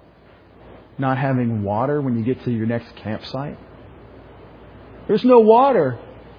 not having water when you get to your next campsite? There's no water.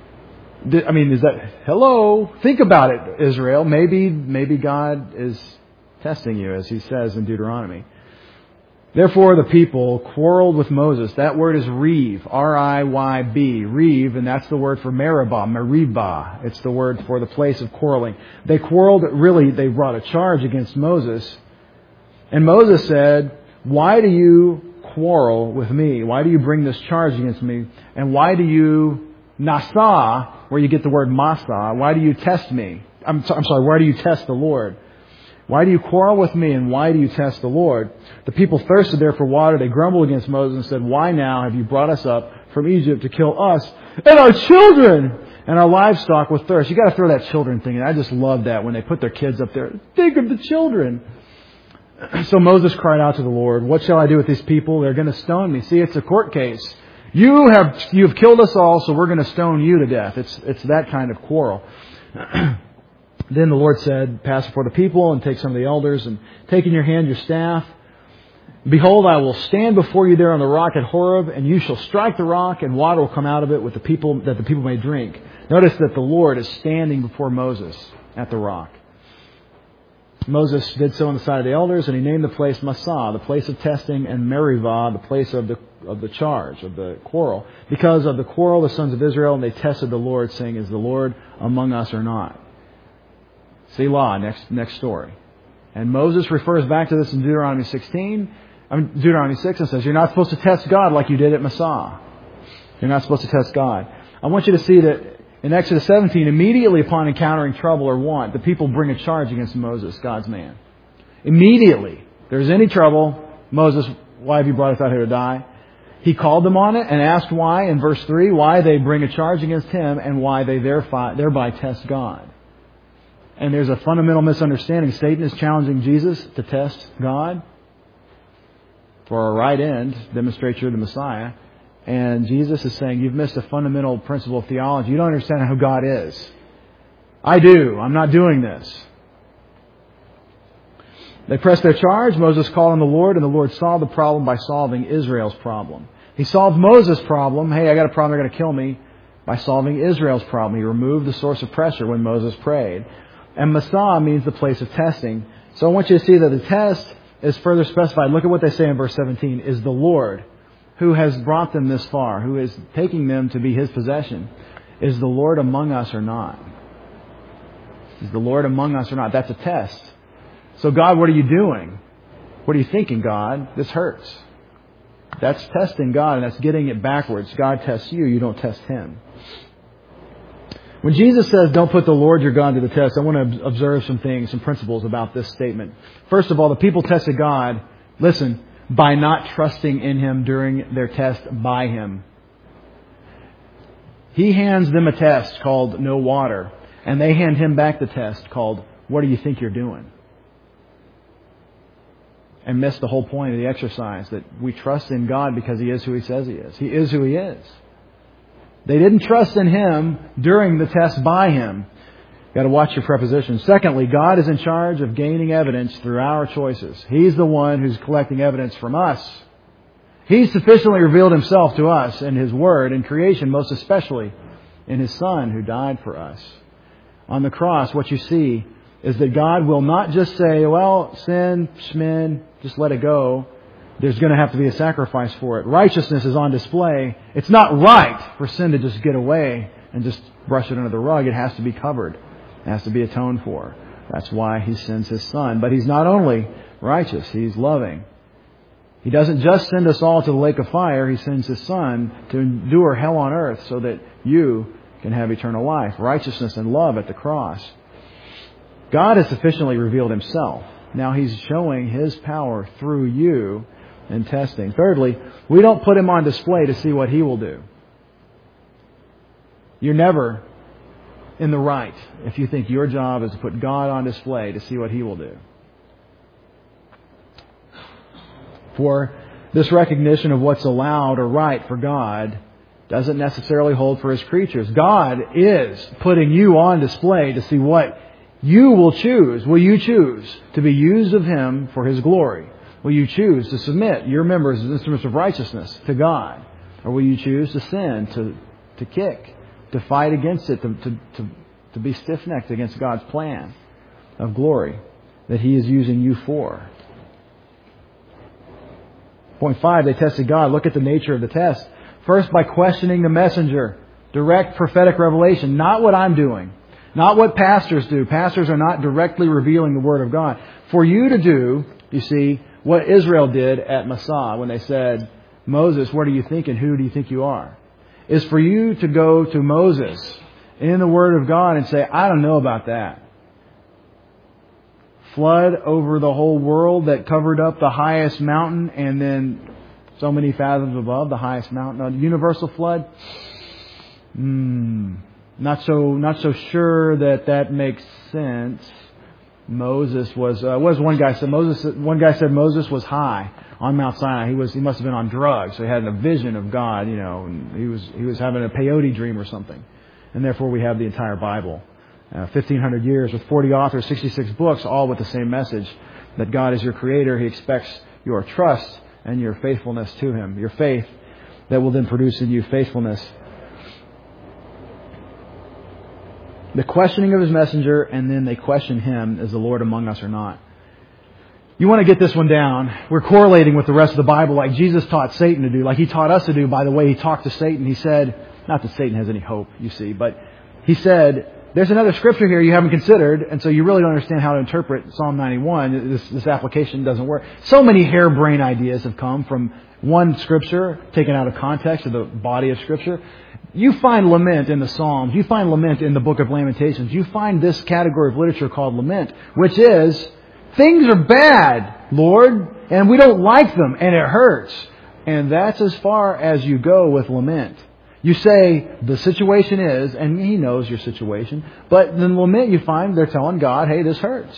I mean, is that, hello, think about it, Israel. Maybe, maybe God is testing you, as He says in Deuteronomy. Therefore, the people quarreled with Moses. That word is Riv, R I Y B, Riv, and that's the word for Meribah, Meribah. It's the word for the place of quarreling. They quarreled, really, they brought a charge against Moses. And Moses said, why do you quarrel with me? Why do you bring this charge against me? And why do you Nasa, where you get the word Masa, why do you test me? I'm, so, I'm sorry, why do you test the Lord? Why do you quarrel with me, and why do you test the Lord? The people thirsted there for water. They grumbled against Moses and said, why now have you brought us up from Egypt to kill us and our children and our livestock with thirst? You got to throw that children thing in. I just love that when they put their kids up there. Think of the children. So Moses cried out to the Lord, what shall I do with these people? They're going to stone me. See, it's a court case. You have you have killed us all, so we're going to stone you to death. It's it's that kind of quarrel. Then the Lord said, pass before the people and take some of the elders, and take in your hand your staff. Behold, I will stand before you there on the rock at Horeb, and you shall strike the rock, and water will come out of it with the people, that the people may drink. Notice that the Lord is standing before Moses at the rock. Moses did so on the side of the elders, and he named the place Massah, the place of testing, and Meribah, the place of the of the charge, of the quarrel. Because of the quarrel, the sons of Israel, and they tested the Lord, saying, is the Lord among us or not? Selah, next next story. And Moses refers back to this in Deuteronomy sixteen, I mean Deuteronomy six, and says, you're not supposed to test God like you did at Massah. You're not supposed to test God. I want you to see that in Exodus seventeen, immediately upon encountering trouble or want, the people bring a charge against Moses, God's man. Immediately. If there's any trouble, Moses, why have you brought us out here to die? He called them on it and asked why, in verse three, why they bring a charge against him and why they thereby test God. And there's a fundamental misunderstanding. Satan is challenging Jesus to test God for a right end, demonstrate you're the Messiah. And Jesus is saying, you've missed a fundamental principle of theology. You don't understand who God is. I do. I'm not doing this. They pressed their charge. Moses called on the Lord, and the Lord solved the problem by solving Israel's problem. He solved Moses' problem. Hey, I got a problem, they're going to kill me. By solving Israel's problem. He removed the source of pressure when Moses prayed. And Massah means the place of testing. So I want you to see that the test is further specified. Look at what they say in verse seventeen. Is the Lord who has brought them this far, who is taking them to be His possession. Is the Lord among us or not? Is the Lord among us or not? That's a test. So God, what are you doing? What are you thinking, God? This hurts. That's testing God, and that's getting it backwards. God tests you, you don't test Him. When Jesus says, don't put the Lord your God to the test, I want to observe some things, some principles about this statement. First of all, the people tested God, listen, by not trusting in Him during their test by Him. He hands them a test called no water, and they hand Him back the test called, what do you think you're doing? And miss the whole point of the exercise, that we trust in God because He is who He says He is. He is who He is. They didn't trust in Him during the test by Him. You've got to watch your prepositions. Secondly, God is in charge of gaining evidence through our choices. He's the one who's collecting evidence from us. He's sufficiently revealed Himself to us in His Word in creation, most especially in His Son who died for us. On the cross, what you see is that God will not just say, well, sin, shmin, just let it go. There's going to have to be a sacrifice for it. Righteousness is on display. It's not right for sin to just get away and just brush it under the rug. It has to be covered. It has to be atoned for. That's why He sends His Son. But He's not only righteous, He's loving. He doesn't just send us all to the lake of fire. He sends His Son to endure hell on earth so that you can have eternal life, righteousness and love at the cross. God has sufficiently revealed Himself. Now He's showing His power through you in testing. Thirdly, we don't put Him on display to see what He will do. You're never in the right if you think your job is to put God on display to see what He will do. For this recognition of what's allowed or right for God doesn't necessarily hold for His creatures. God is putting you on display to see what you will choose. Will you choose to be used of Him for His glory? Will you choose to submit your members as instruments of righteousness to God? Or will you choose to sin, to, to kick, to fight against it, to, to, to, to be stiff-necked against God's plan of glory that He is using you for? Point five, they tested God. Look at the nature of the test. First, by questioning the messenger. Direct prophetic revelation. Not what I'm doing. Not what pastors do. Pastors are not directly revealing the Word of God. For you to do, you see, what Israel did at Massah when they said, Moses, what are you thinking? Who do you think you are? Is for you to go to Moses in the Word of God and say, I don't know about that. Flood over the whole world that covered up the highest mountain and then so many fathoms above the highest mountain. A universal flood? Hmm. Not so, not so sure that that makes sense. Moses was, uh, what was one guy said? Moses, one guy said Moses was high on Mount Sinai. He was, he must have been on drugs. So he had a vision of God, you know, and he was, he was having a peyote dream or something. And therefore we have the entire Bible. Uh, fifteen hundred years with forty authors, sixty-six books, all with the same message that God is your Creator. He expects your trust and your faithfulness to Him. Your faith that will then produce in you faithfulness. The questioning of His messenger, and then they question Him, is the Lord among us or not? You want to get this one down. We're correlating with the rest of the Bible like Jesus taught Satan to do, like He taught us to do by the way He talked to Satan. He said, not that Satan has any hope, you see, but He said, there's another scripture here you haven't considered, and so you really don't understand how to interpret Psalm ninety-one. This, this application doesn't work. So many harebrained ideas have come from one scripture taken out of context of the body of scripture. You find lament in the Psalms. You find lament in the book of Lamentations. You find this category of literature called lament, which is, things are bad, Lord, and we don't like them, and it hurts. And that's as far as you go with lament. You say, the situation is, and He knows your situation, but in lament you find they're telling God, hey, this hurts.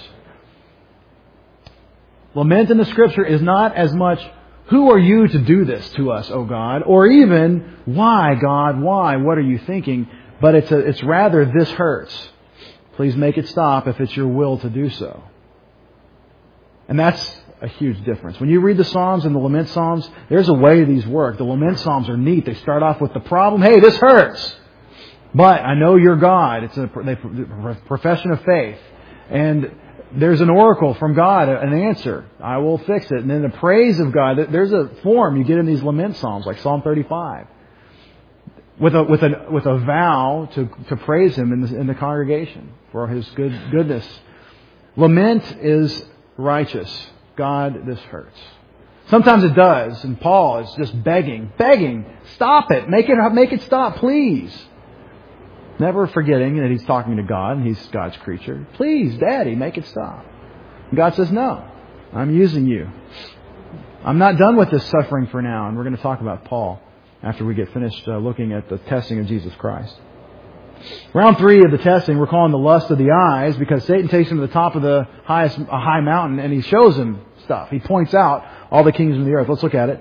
Lament in the Scripture is not as much, who are you to do this to us, O God? Or even, why, God, why? What are you thinking? But it's a, it's rather, this hurts. Please make it stop if it's your will to do so. And that's a huge difference. When you read the Psalms and the Lament Psalms, there's a way these work. The Lament Psalms are neat. They start off with the problem. Hey, this hurts. But I know you're God. It's a profession of faith. And there's an oracle from God, an answer. I will fix it. And then the praise of God. There's a form you get in these Lament Psalms, like Psalm thirty-five. With a, with a, with a vow to, to praise Him in the, in the congregation for His good, goodness. Lament is righteous. God, this hurts. Sometimes it does, and Paul is just begging, begging, stop it, make it, make it stop, please. Never forgetting that he's talking to God, and he's God's creature. Please, Daddy, make it stop. And God says, no, I'm using you. I'm not done with this suffering for now, and we're going to talk about Paul after we get finished uh, looking at the testing of Jesus Christ. Round three of the testing, we're calling the lust of the eyes, because Satan takes him to the top of the highest, a high mountain, and he shows him stuff. He points out all the kingdoms of the earth. Let's look at it.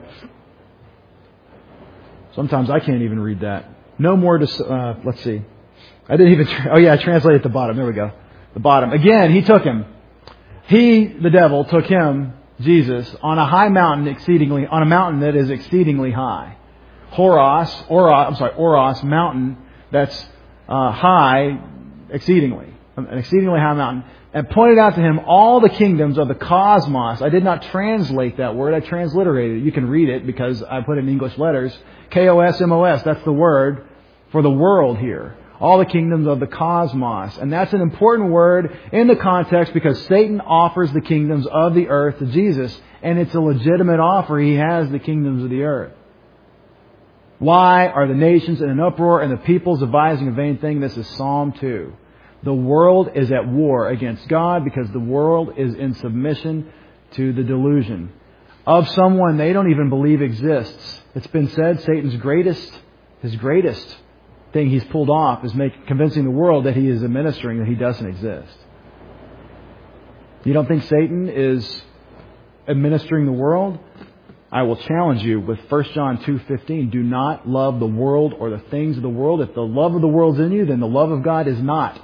Sometimes I can't even read that. No more to, uh, let's see. I didn't even, tra- oh yeah, I translated at the bottom. There we go. The bottom. Again, he took him. He, the devil, took him, Jesus, on a high mountain exceedingly, on a mountain that is exceedingly high. Horos, Oros, I'm sorry, Oros, mountain that's uh, high exceedingly. An exceedingly high mountain. And pointed out to him all the kingdoms of the cosmos. I did not translate that word. I transliterated it. You can read it because I put it in English letters. K O S M O S, that's the word for the world here. All the kingdoms of the cosmos. And that's an important word in the context because Satan offers the kingdoms of the earth to Jesus. And it's a legitimate offer. He has the kingdoms of the earth. Why are the nations in an uproar and the peoples devising a vain thing? This is Psalm two. The world is at war against God because the world is in submission to the delusion of someone they don't even believe exists. It's been said Satan's greatest, his greatest thing he's pulled off is make, convincing the world that he is administering that he doesn't exist. You don't think Satan is administering the world? I will challenge you with First John two fifteen. Do not love the world or the things of the world. If the love of the world is in you, then the love of God is not.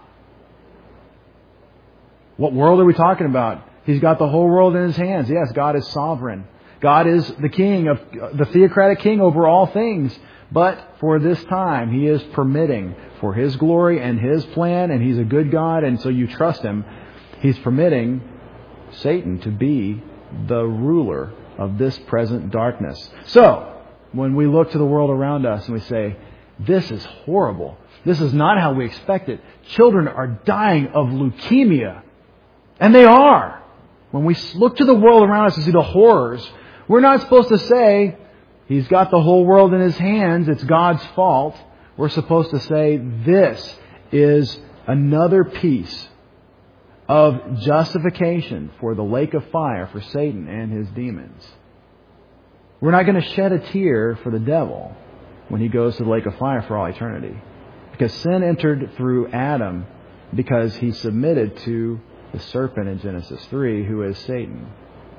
What world are we talking about? He's got the whole world in His hands. Yes, God is sovereign. God is the king of the theocratic king over all things. But for this time, He is permitting for His glory and His plan, and He's a good God, and so you trust Him. He's permitting Satan to be the ruler of this present darkness. So, when we look to the world around us and we say, this is horrible. This is not how we expect it. Children are dying of leukemia. And they are. When we look to the world around us and see the horrors, we're not supposed to say, He's got the whole world in His hands, it's God's fault. We're supposed to say, this is another piece of justification for the lake of fire for Satan and his demons. We're not going to shed a tear for the devil when he goes to the lake of fire for all eternity. Because sin entered through Adam because he submitted to the serpent in Genesis three, who is Satan.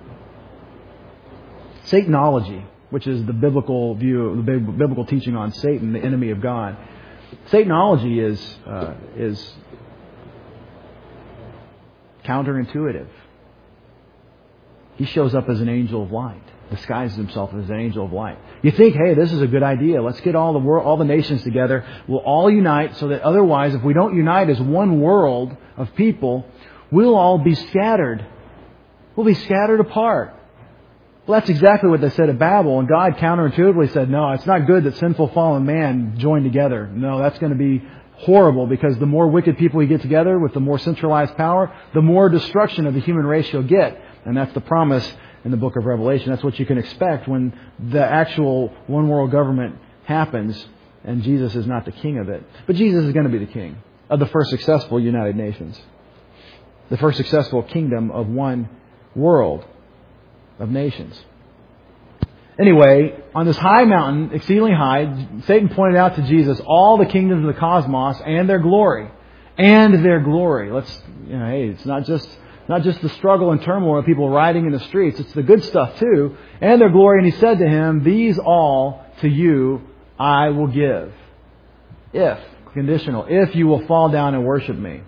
Satanology, which is the biblical view, the biblical teaching on Satan, the enemy of God. Satanology is uh, is counterintuitive. He shows up as an angel of light, disguises himself as an angel of light. You think, hey, this is a good idea. Let's get all the world, all the nations together. We'll all unite, so that otherwise, if we don't unite as one world of people, we'll all be scattered. We'll be scattered apart. Well, that's exactly what they said at Babel. And God counterintuitively said, no, it's not good that sinful fallen man join together. No, that's going to be horrible, because the more wicked people you get together with the more centralized power, the more destruction of the human race you'll get. And that's the promise in the book of Revelation. That's what you can expect when the actual one world government happens and Jesus is not the king of it. But Jesus is going to be the king of the first successful United Nations. The first successful kingdom of one world of nations. Anyway, on this high mountain, exceedingly high, Satan pointed out to Jesus all the kingdoms of the cosmos and their glory. And their glory. Let's, you know, hey, it's not just not just the struggle and turmoil of people rioting in the streets. It's the good stuff too. And their glory. And He said to him, these all to you I will give. If, conditional, if you will fall down and worship me.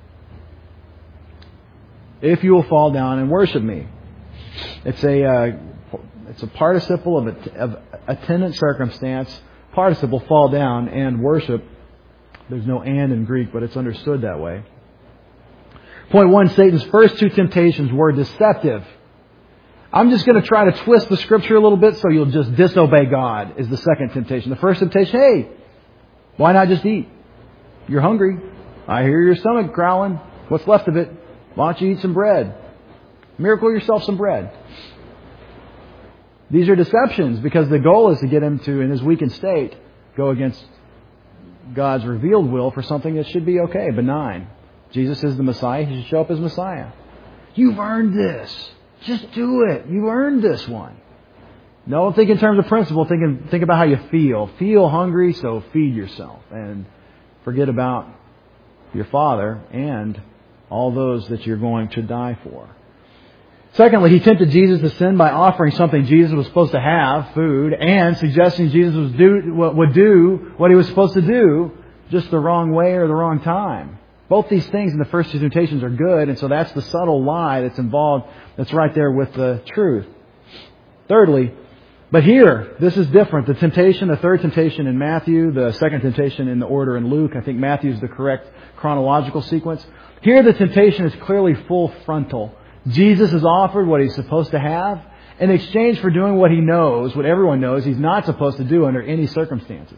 If you will fall down and worship me. It's a uh, it's a participle of a of attendant circumstance. Participle, fall down, and worship. There's no and in Greek, but it's understood that way. Point one, Satan's first two temptations were deceptive. I'm just going to try to twist the Scripture a little bit so you'll just disobey God, is the second temptation. The first temptation, hey, why not just eat? You're hungry. I hear your stomach growling. What's left of it? Why don't you eat some bread? Miracle yourself some bread. These are deceptions because the goal is to get him to, in his weakened state, go against God's revealed will for something that should be okay, benign. Jesus is the Messiah. He should show up as Messiah. You've earned this. Just do it. You've earned this one. No, don't think in terms of principle. Think, in, think about how you feel. Feel hungry, so feed yourself. And forget about your Father and all those that you're going to die for. Secondly, he tempted Jesus to sin by offering something Jesus was supposed to have, food, and suggesting Jesus was do, would do what He was supposed to do, just the wrong way or the wrong time. Both these things in the first two temptations are good, and so that's the subtle lie that's involved, that's right there with the truth. Thirdly, but here, this is different. The temptation, the third temptation in Matthew, the second temptation in the order in Luke. I think Matthew is the correct chronological sequence. Here the temptation is clearly full frontal. Jesus is offered what He's supposed to have in exchange for doing what He knows, what everyone knows He's not supposed to do under any circumstances.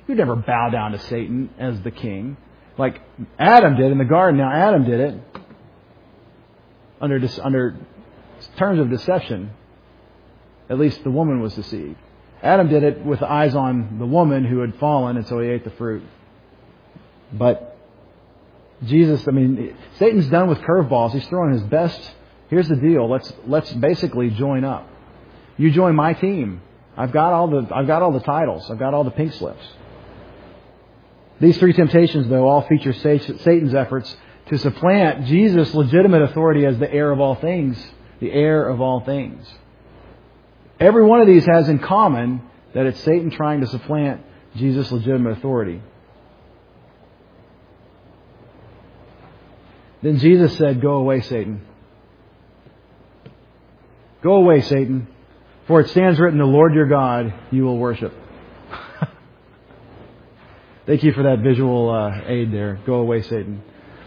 You'd never bow down to Satan as the king. Like Adam did in the garden. Now Adam did it under under terms of deception. At least the woman was deceived. Adam did it with eyes on the woman who had fallen, and so he ate the fruit. But Jesus, I mean, Satan's done with curveballs. He's throwing his best. Here's the deal. Let's let's basically join up. You join my team. I've got all the I've got all the titles. I've got all the pink slips. These three temptations, though, all feature Satan's efforts to supplant Jesus' legitimate authority as the heir of all things, the heir of all things. Every one of these has in common that it's Satan trying to supplant Jesus' legitimate authority. Then Jesus said, "Go away, Satan. Go away, Satan. For it stands written, the Lord your God you will worship." Thank you for that visual uh, aid there. Go away, Satan.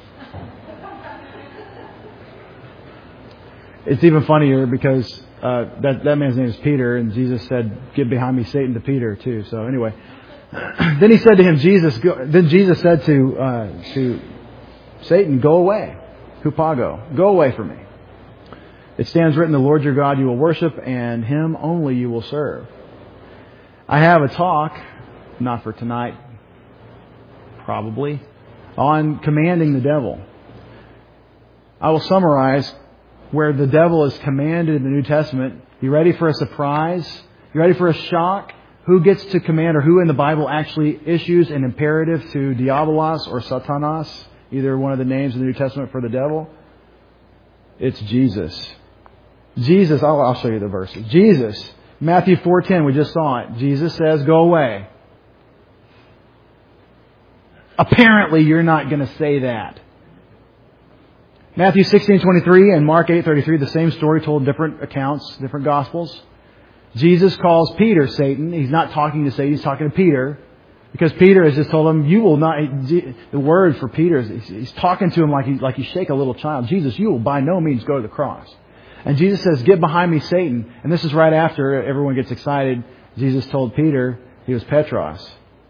It's even funnier because uh, that, that man's name is Peter, and Jesus said, "Get behind me, Satan," to Peter too. So anyway, then he said to him, Jesus. Go, then Jesus said to uh, to Satan, "Go away, hupago, go away from me. It stands written, the Lord your God you will worship, and Him only you will serve." I have a talk, not for tonight, probably, on commanding the devil. I will summarize where the devil is commanded in the New Testament. You ready for a surprise? You ready for a shock? Who gets to command, or who in the Bible actually issues an imperative to Diabolos or Satanas, either one of the names in the New Testament for the devil? It's Jesus. Jesus, I'll, I'll show you the verses. Jesus, Matthew four ten, we just saw it. Jesus says, "Go away." Apparently, you're not going to say that. Matthew sixteen twenty-three and Mark eight thirty-three, the same story told different accounts, different Gospels. Jesus calls Peter Satan. He's not talking to Satan, he's talking to Peter. Because Peter has just told him, you will not, the word for Peter is, he's talking to him like, he, like you shake a little child. Jesus, you will by no means go to the cross. And Jesus says, "Get behind me, Satan." And this is right after everyone gets excited. Jesus told Peter he was Petros.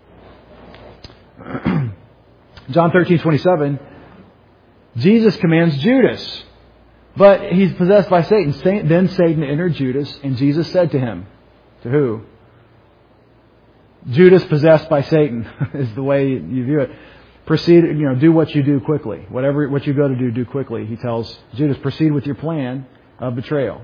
John thirteen twenty-seven, Jesus commands Judas, but he's possessed by Satan. Then Satan entered Judas, and Jesus said to him, to who? Judas possessed by Satan is the way you view it. Proceed, you know, do what you do quickly. Whatever what you go to do, do quickly. He tells Judas, proceed with your plan of betrayal.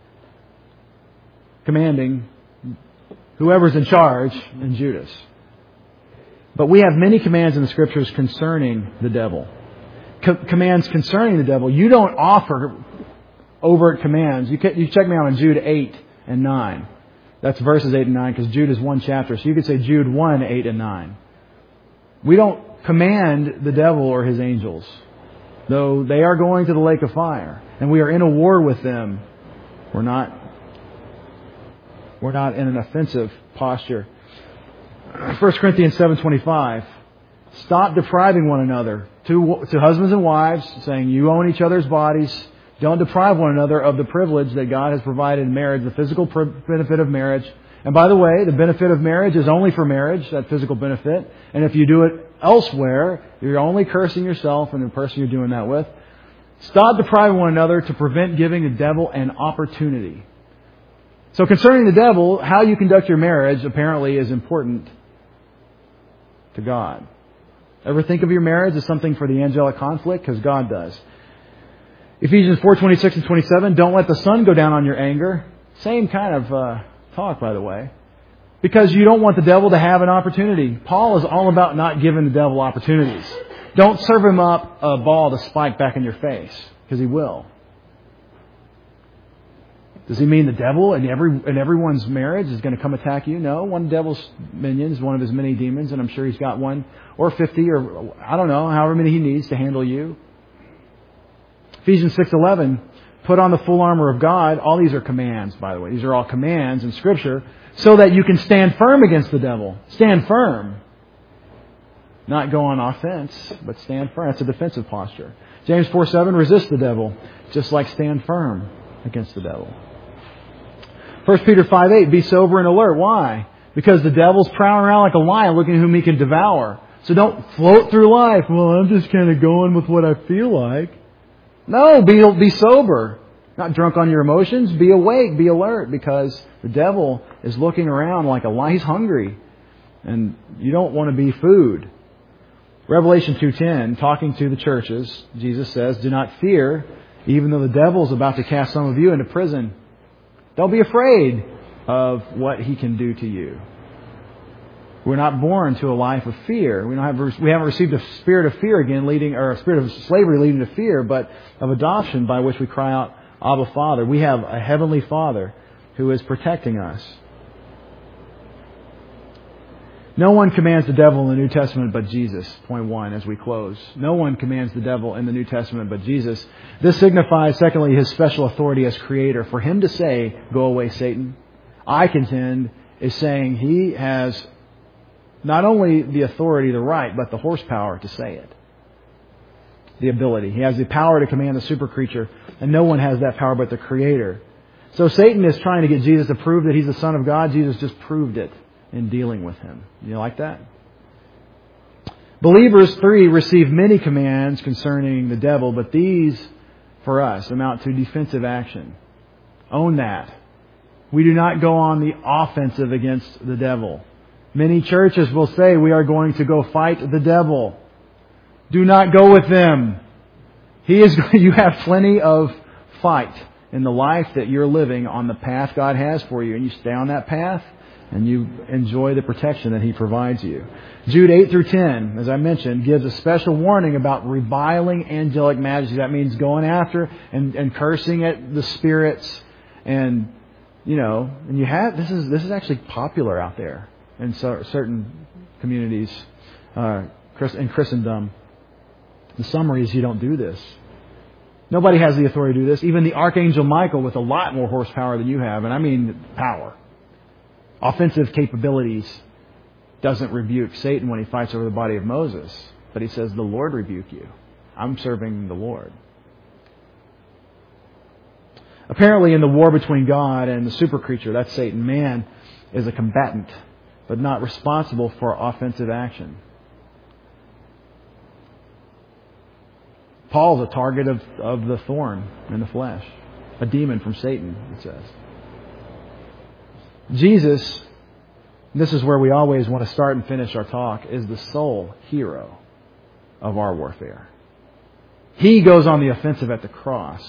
Commanding whoever's in charge in Judas. But we have many commands in the Scriptures concerning the devil. Co- commands concerning the devil. You don't offer overt commands. You, can, you check me out on Jude eight and nine. That's verses eight and nine because Jude is one chapter. So you could say Jude one, eight and nine. We don't command the devil or his angels, though they are going to the lake of fire. And we are in a war with them. We're not, we're not in an offensive posture. First Corinthians seven twenty-five. Stop depriving one another. To, to husbands and wives, saying you own each other's bodies. Don't deprive one another of the privilege that God has provided in marriage, the physical benefit of marriage. And by the way, the benefit of marriage is only for marriage, that physical benefit. And if you do it elsewhere, you're only cursing yourself and the person you're doing that with. Stop depriving one another to prevent giving the devil an opportunity. So concerning the devil, how you conduct your marriage apparently is important to God. Ever think of your marriage as something for the angelic conflict? Because God does. Ephesians four twenty-six and twenty-seven, don't let the sun go down on your anger. Same kind of uh, talk, by the way. Because you don't want the devil to have an opportunity. Paul is all about not giving the devil opportunities. Don't serve him up a ball to spike back in your face, because he will. Does he mean the devil and every in everyone's marriage is going to come attack you? No. One devil's minion is one of his many demons, and I'm sure he's got one or fifty or I don't know, however many he needs to handle you. Ephesians six eleven, put on the full armor of God. All these are commands, by the way. These are all commands in Scripture so that you can stand firm against the devil. Stand firm. Not go on offense, but stand firm. That's a defensive posture. James four seven, resist the devil, just like stand firm against the devil. First Peter five eight, be sober and alert. Why? Because the devil's prowling around like a lion looking whom he can devour. So don't float through life. Well, I'm just kind of going with what I feel like. No, be, be sober. Not drunk on your emotions. Be awake. Be alert. Because the devil is looking around like a lion. He's hungry. And you don't want to be food. Revelation two ten, talking to the churches, Jesus says, do not fear, even though the devil is about to cast some of you into prison. Don't be afraid of what he can do to you. We're not born to a life of fear. We don't have, we haven't received a spirit of fear again, leading, or a spirit of slavery leading to fear, but of adoption by which we cry out, Abba, Father. We have a heavenly Father who is protecting us. No one commands the devil in the New Testament but Jesus. Point one, as we close. No one commands the devil in the New Testament but Jesus. This signifies, secondly, His special authority as Creator. For Him to say, go away, Satan, I contend, is saying He has not only the authority, the right, but the horsepower to say it. The ability. He has the power to command the super creature, and no one has that power but the Creator. So Satan is trying to get Jesus to prove that He's the Son of God. Jesus just proved it in dealing with Him. You like that? Believers, three, receive many commands concerning the devil, but these, for us, amount to defensive action. Own that. We do not go on the offensive against the devil. Many churches will say we are going to go fight the devil. Do not go with them. He is. You have plenty of fight in the life that you're living on the path God has for you. And you stay on that path and you enjoy the protection that He provides you. Jude eight through ten, as I mentioned, gives a special warning about reviling angelic majesty. That means going after and, and cursing at the spirits. And, you know, and you have, this is, this is actually popular out there in so, certain communities uh, in Christendom. The summary is you don't do this. Nobody has the authority to do this. Even the Archangel Michael, with a lot more horsepower than you have, and I mean power, offensive capabilities, doesn't rebuke Satan when he fights over the body of Moses. But he says, the Lord rebuke you. I'm serving the Lord. Apparently in the war between God and the super creature, that's Satan, man is a combatant, but not responsible for offensive action. Paul's a target of, of the thorn in the flesh. A demon from Satan, it says. Jesus, this is where we always want to start and finish our talk, is the sole hero of our warfare. He goes on the offensive at the cross.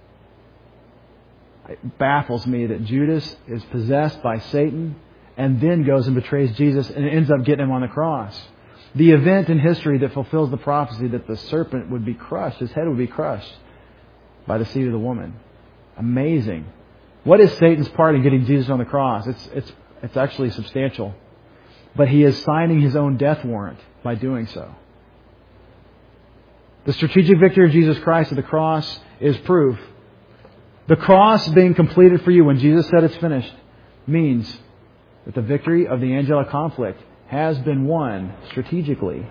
It baffles me that Judas is possessed by Satan and then goes and betrays Jesus and ends up getting Him on the cross. The event in history that fulfills the prophecy that the serpent would be crushed, his head would be crushed by the seed of the woman. Amazing. What is Satan's part in getting Jesus on the cross? It's, it's, it's actually substantial. But he is signing his own death warrant by doing so. The strategic victory of Jesus Christ at the cross is proof. The cross being completed for you when Jesus said it's finished means that the victory of the angelic conflict has been won strategically.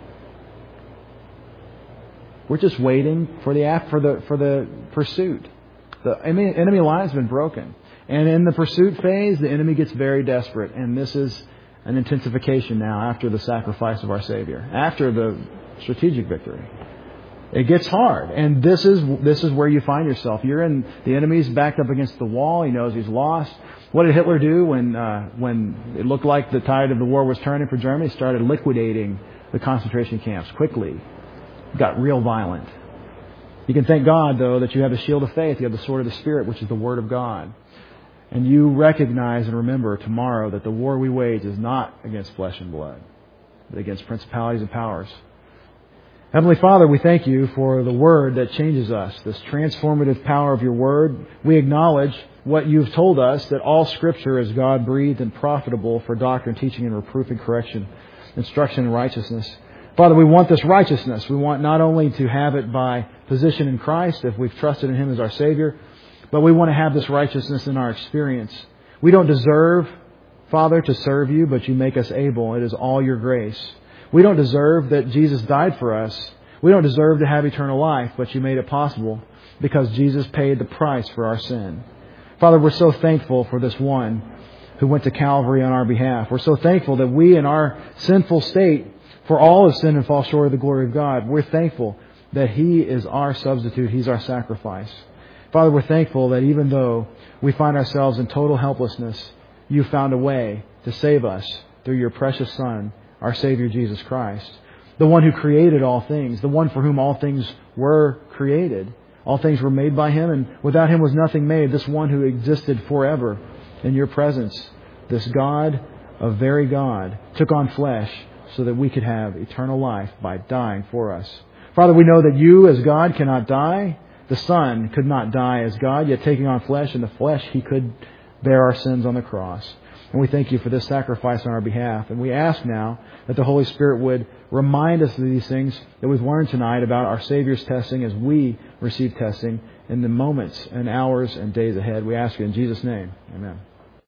We're just waiting for the for the for the pursuit. The enemy, enemy line has been broken, and in the pursuit phase, the enemy gets very desperate. And this is an intensification now after the sacrifice of our Savior, after the strategic victory. It gets hard, and this is this is where you find yourself. You're in the enemy's backed up against the wall. He knows he's lost. What did Hitler do when uh, when it looked like the tide of the war was turning for Germany? He started liquidating the concentration camps quickly. It got real violent. You can thank God, though, that you have the shield of faith. You have the sword of the Spirit, which is the Word of God. And you recognize and remember tomorrow that the war we wage is not against flesh and blood, but against principalities and powers. Heavenly Father, we thank You for the Word that changes us, this transformative power of Your Word. We acknowledge what You've told us, that all Scripture is God-breathed and profitable for doctrine, teaching, and reproof and correction, instruction, and righteousness. Father, we want this righteousness. We want not only to have it by position in Christ, if we've trusted in Him as our Savior, but we want to have this righteousness in our experience. We don't deserve, Father, to serve You, but You make us able. It is all Your grace. We don't deserve that Jesus died for us. We don't deserve to have eternal life, but You made it possible because Jesus paid the price for our sin. Father, we're so thankful for this one who went to Calvary on our behalf. We're so thankful that we in our sinful state, for all have sinned and fall short of the glory of God, we're thankful that He is our substitute. He's our sacrifice. Father, we're thankful that even though we find ourselves in total helplessness, You found a way to save us through Your precious Son, our Savior Jesus Christ, the one who created all things, the one for whom all things were created. All things were made by Him, and without Him was nothing made. This one who existed forever in Your presence, this God of very God, took on flesh so that we could have eternal life by dying for us. Father, we know that You as God cannot die. The Son could not die as God, yet taking on flesh in the flesh, He could bear our sins on the cross. And we thank You for this sacrifice on our behalf. And we ask now that the Holy Spirit would remind us of these things that we've learned tonight about our Savior's testing as we receive testing in the moments and hours and days ahead. We ask You in Jesus' name. Amen.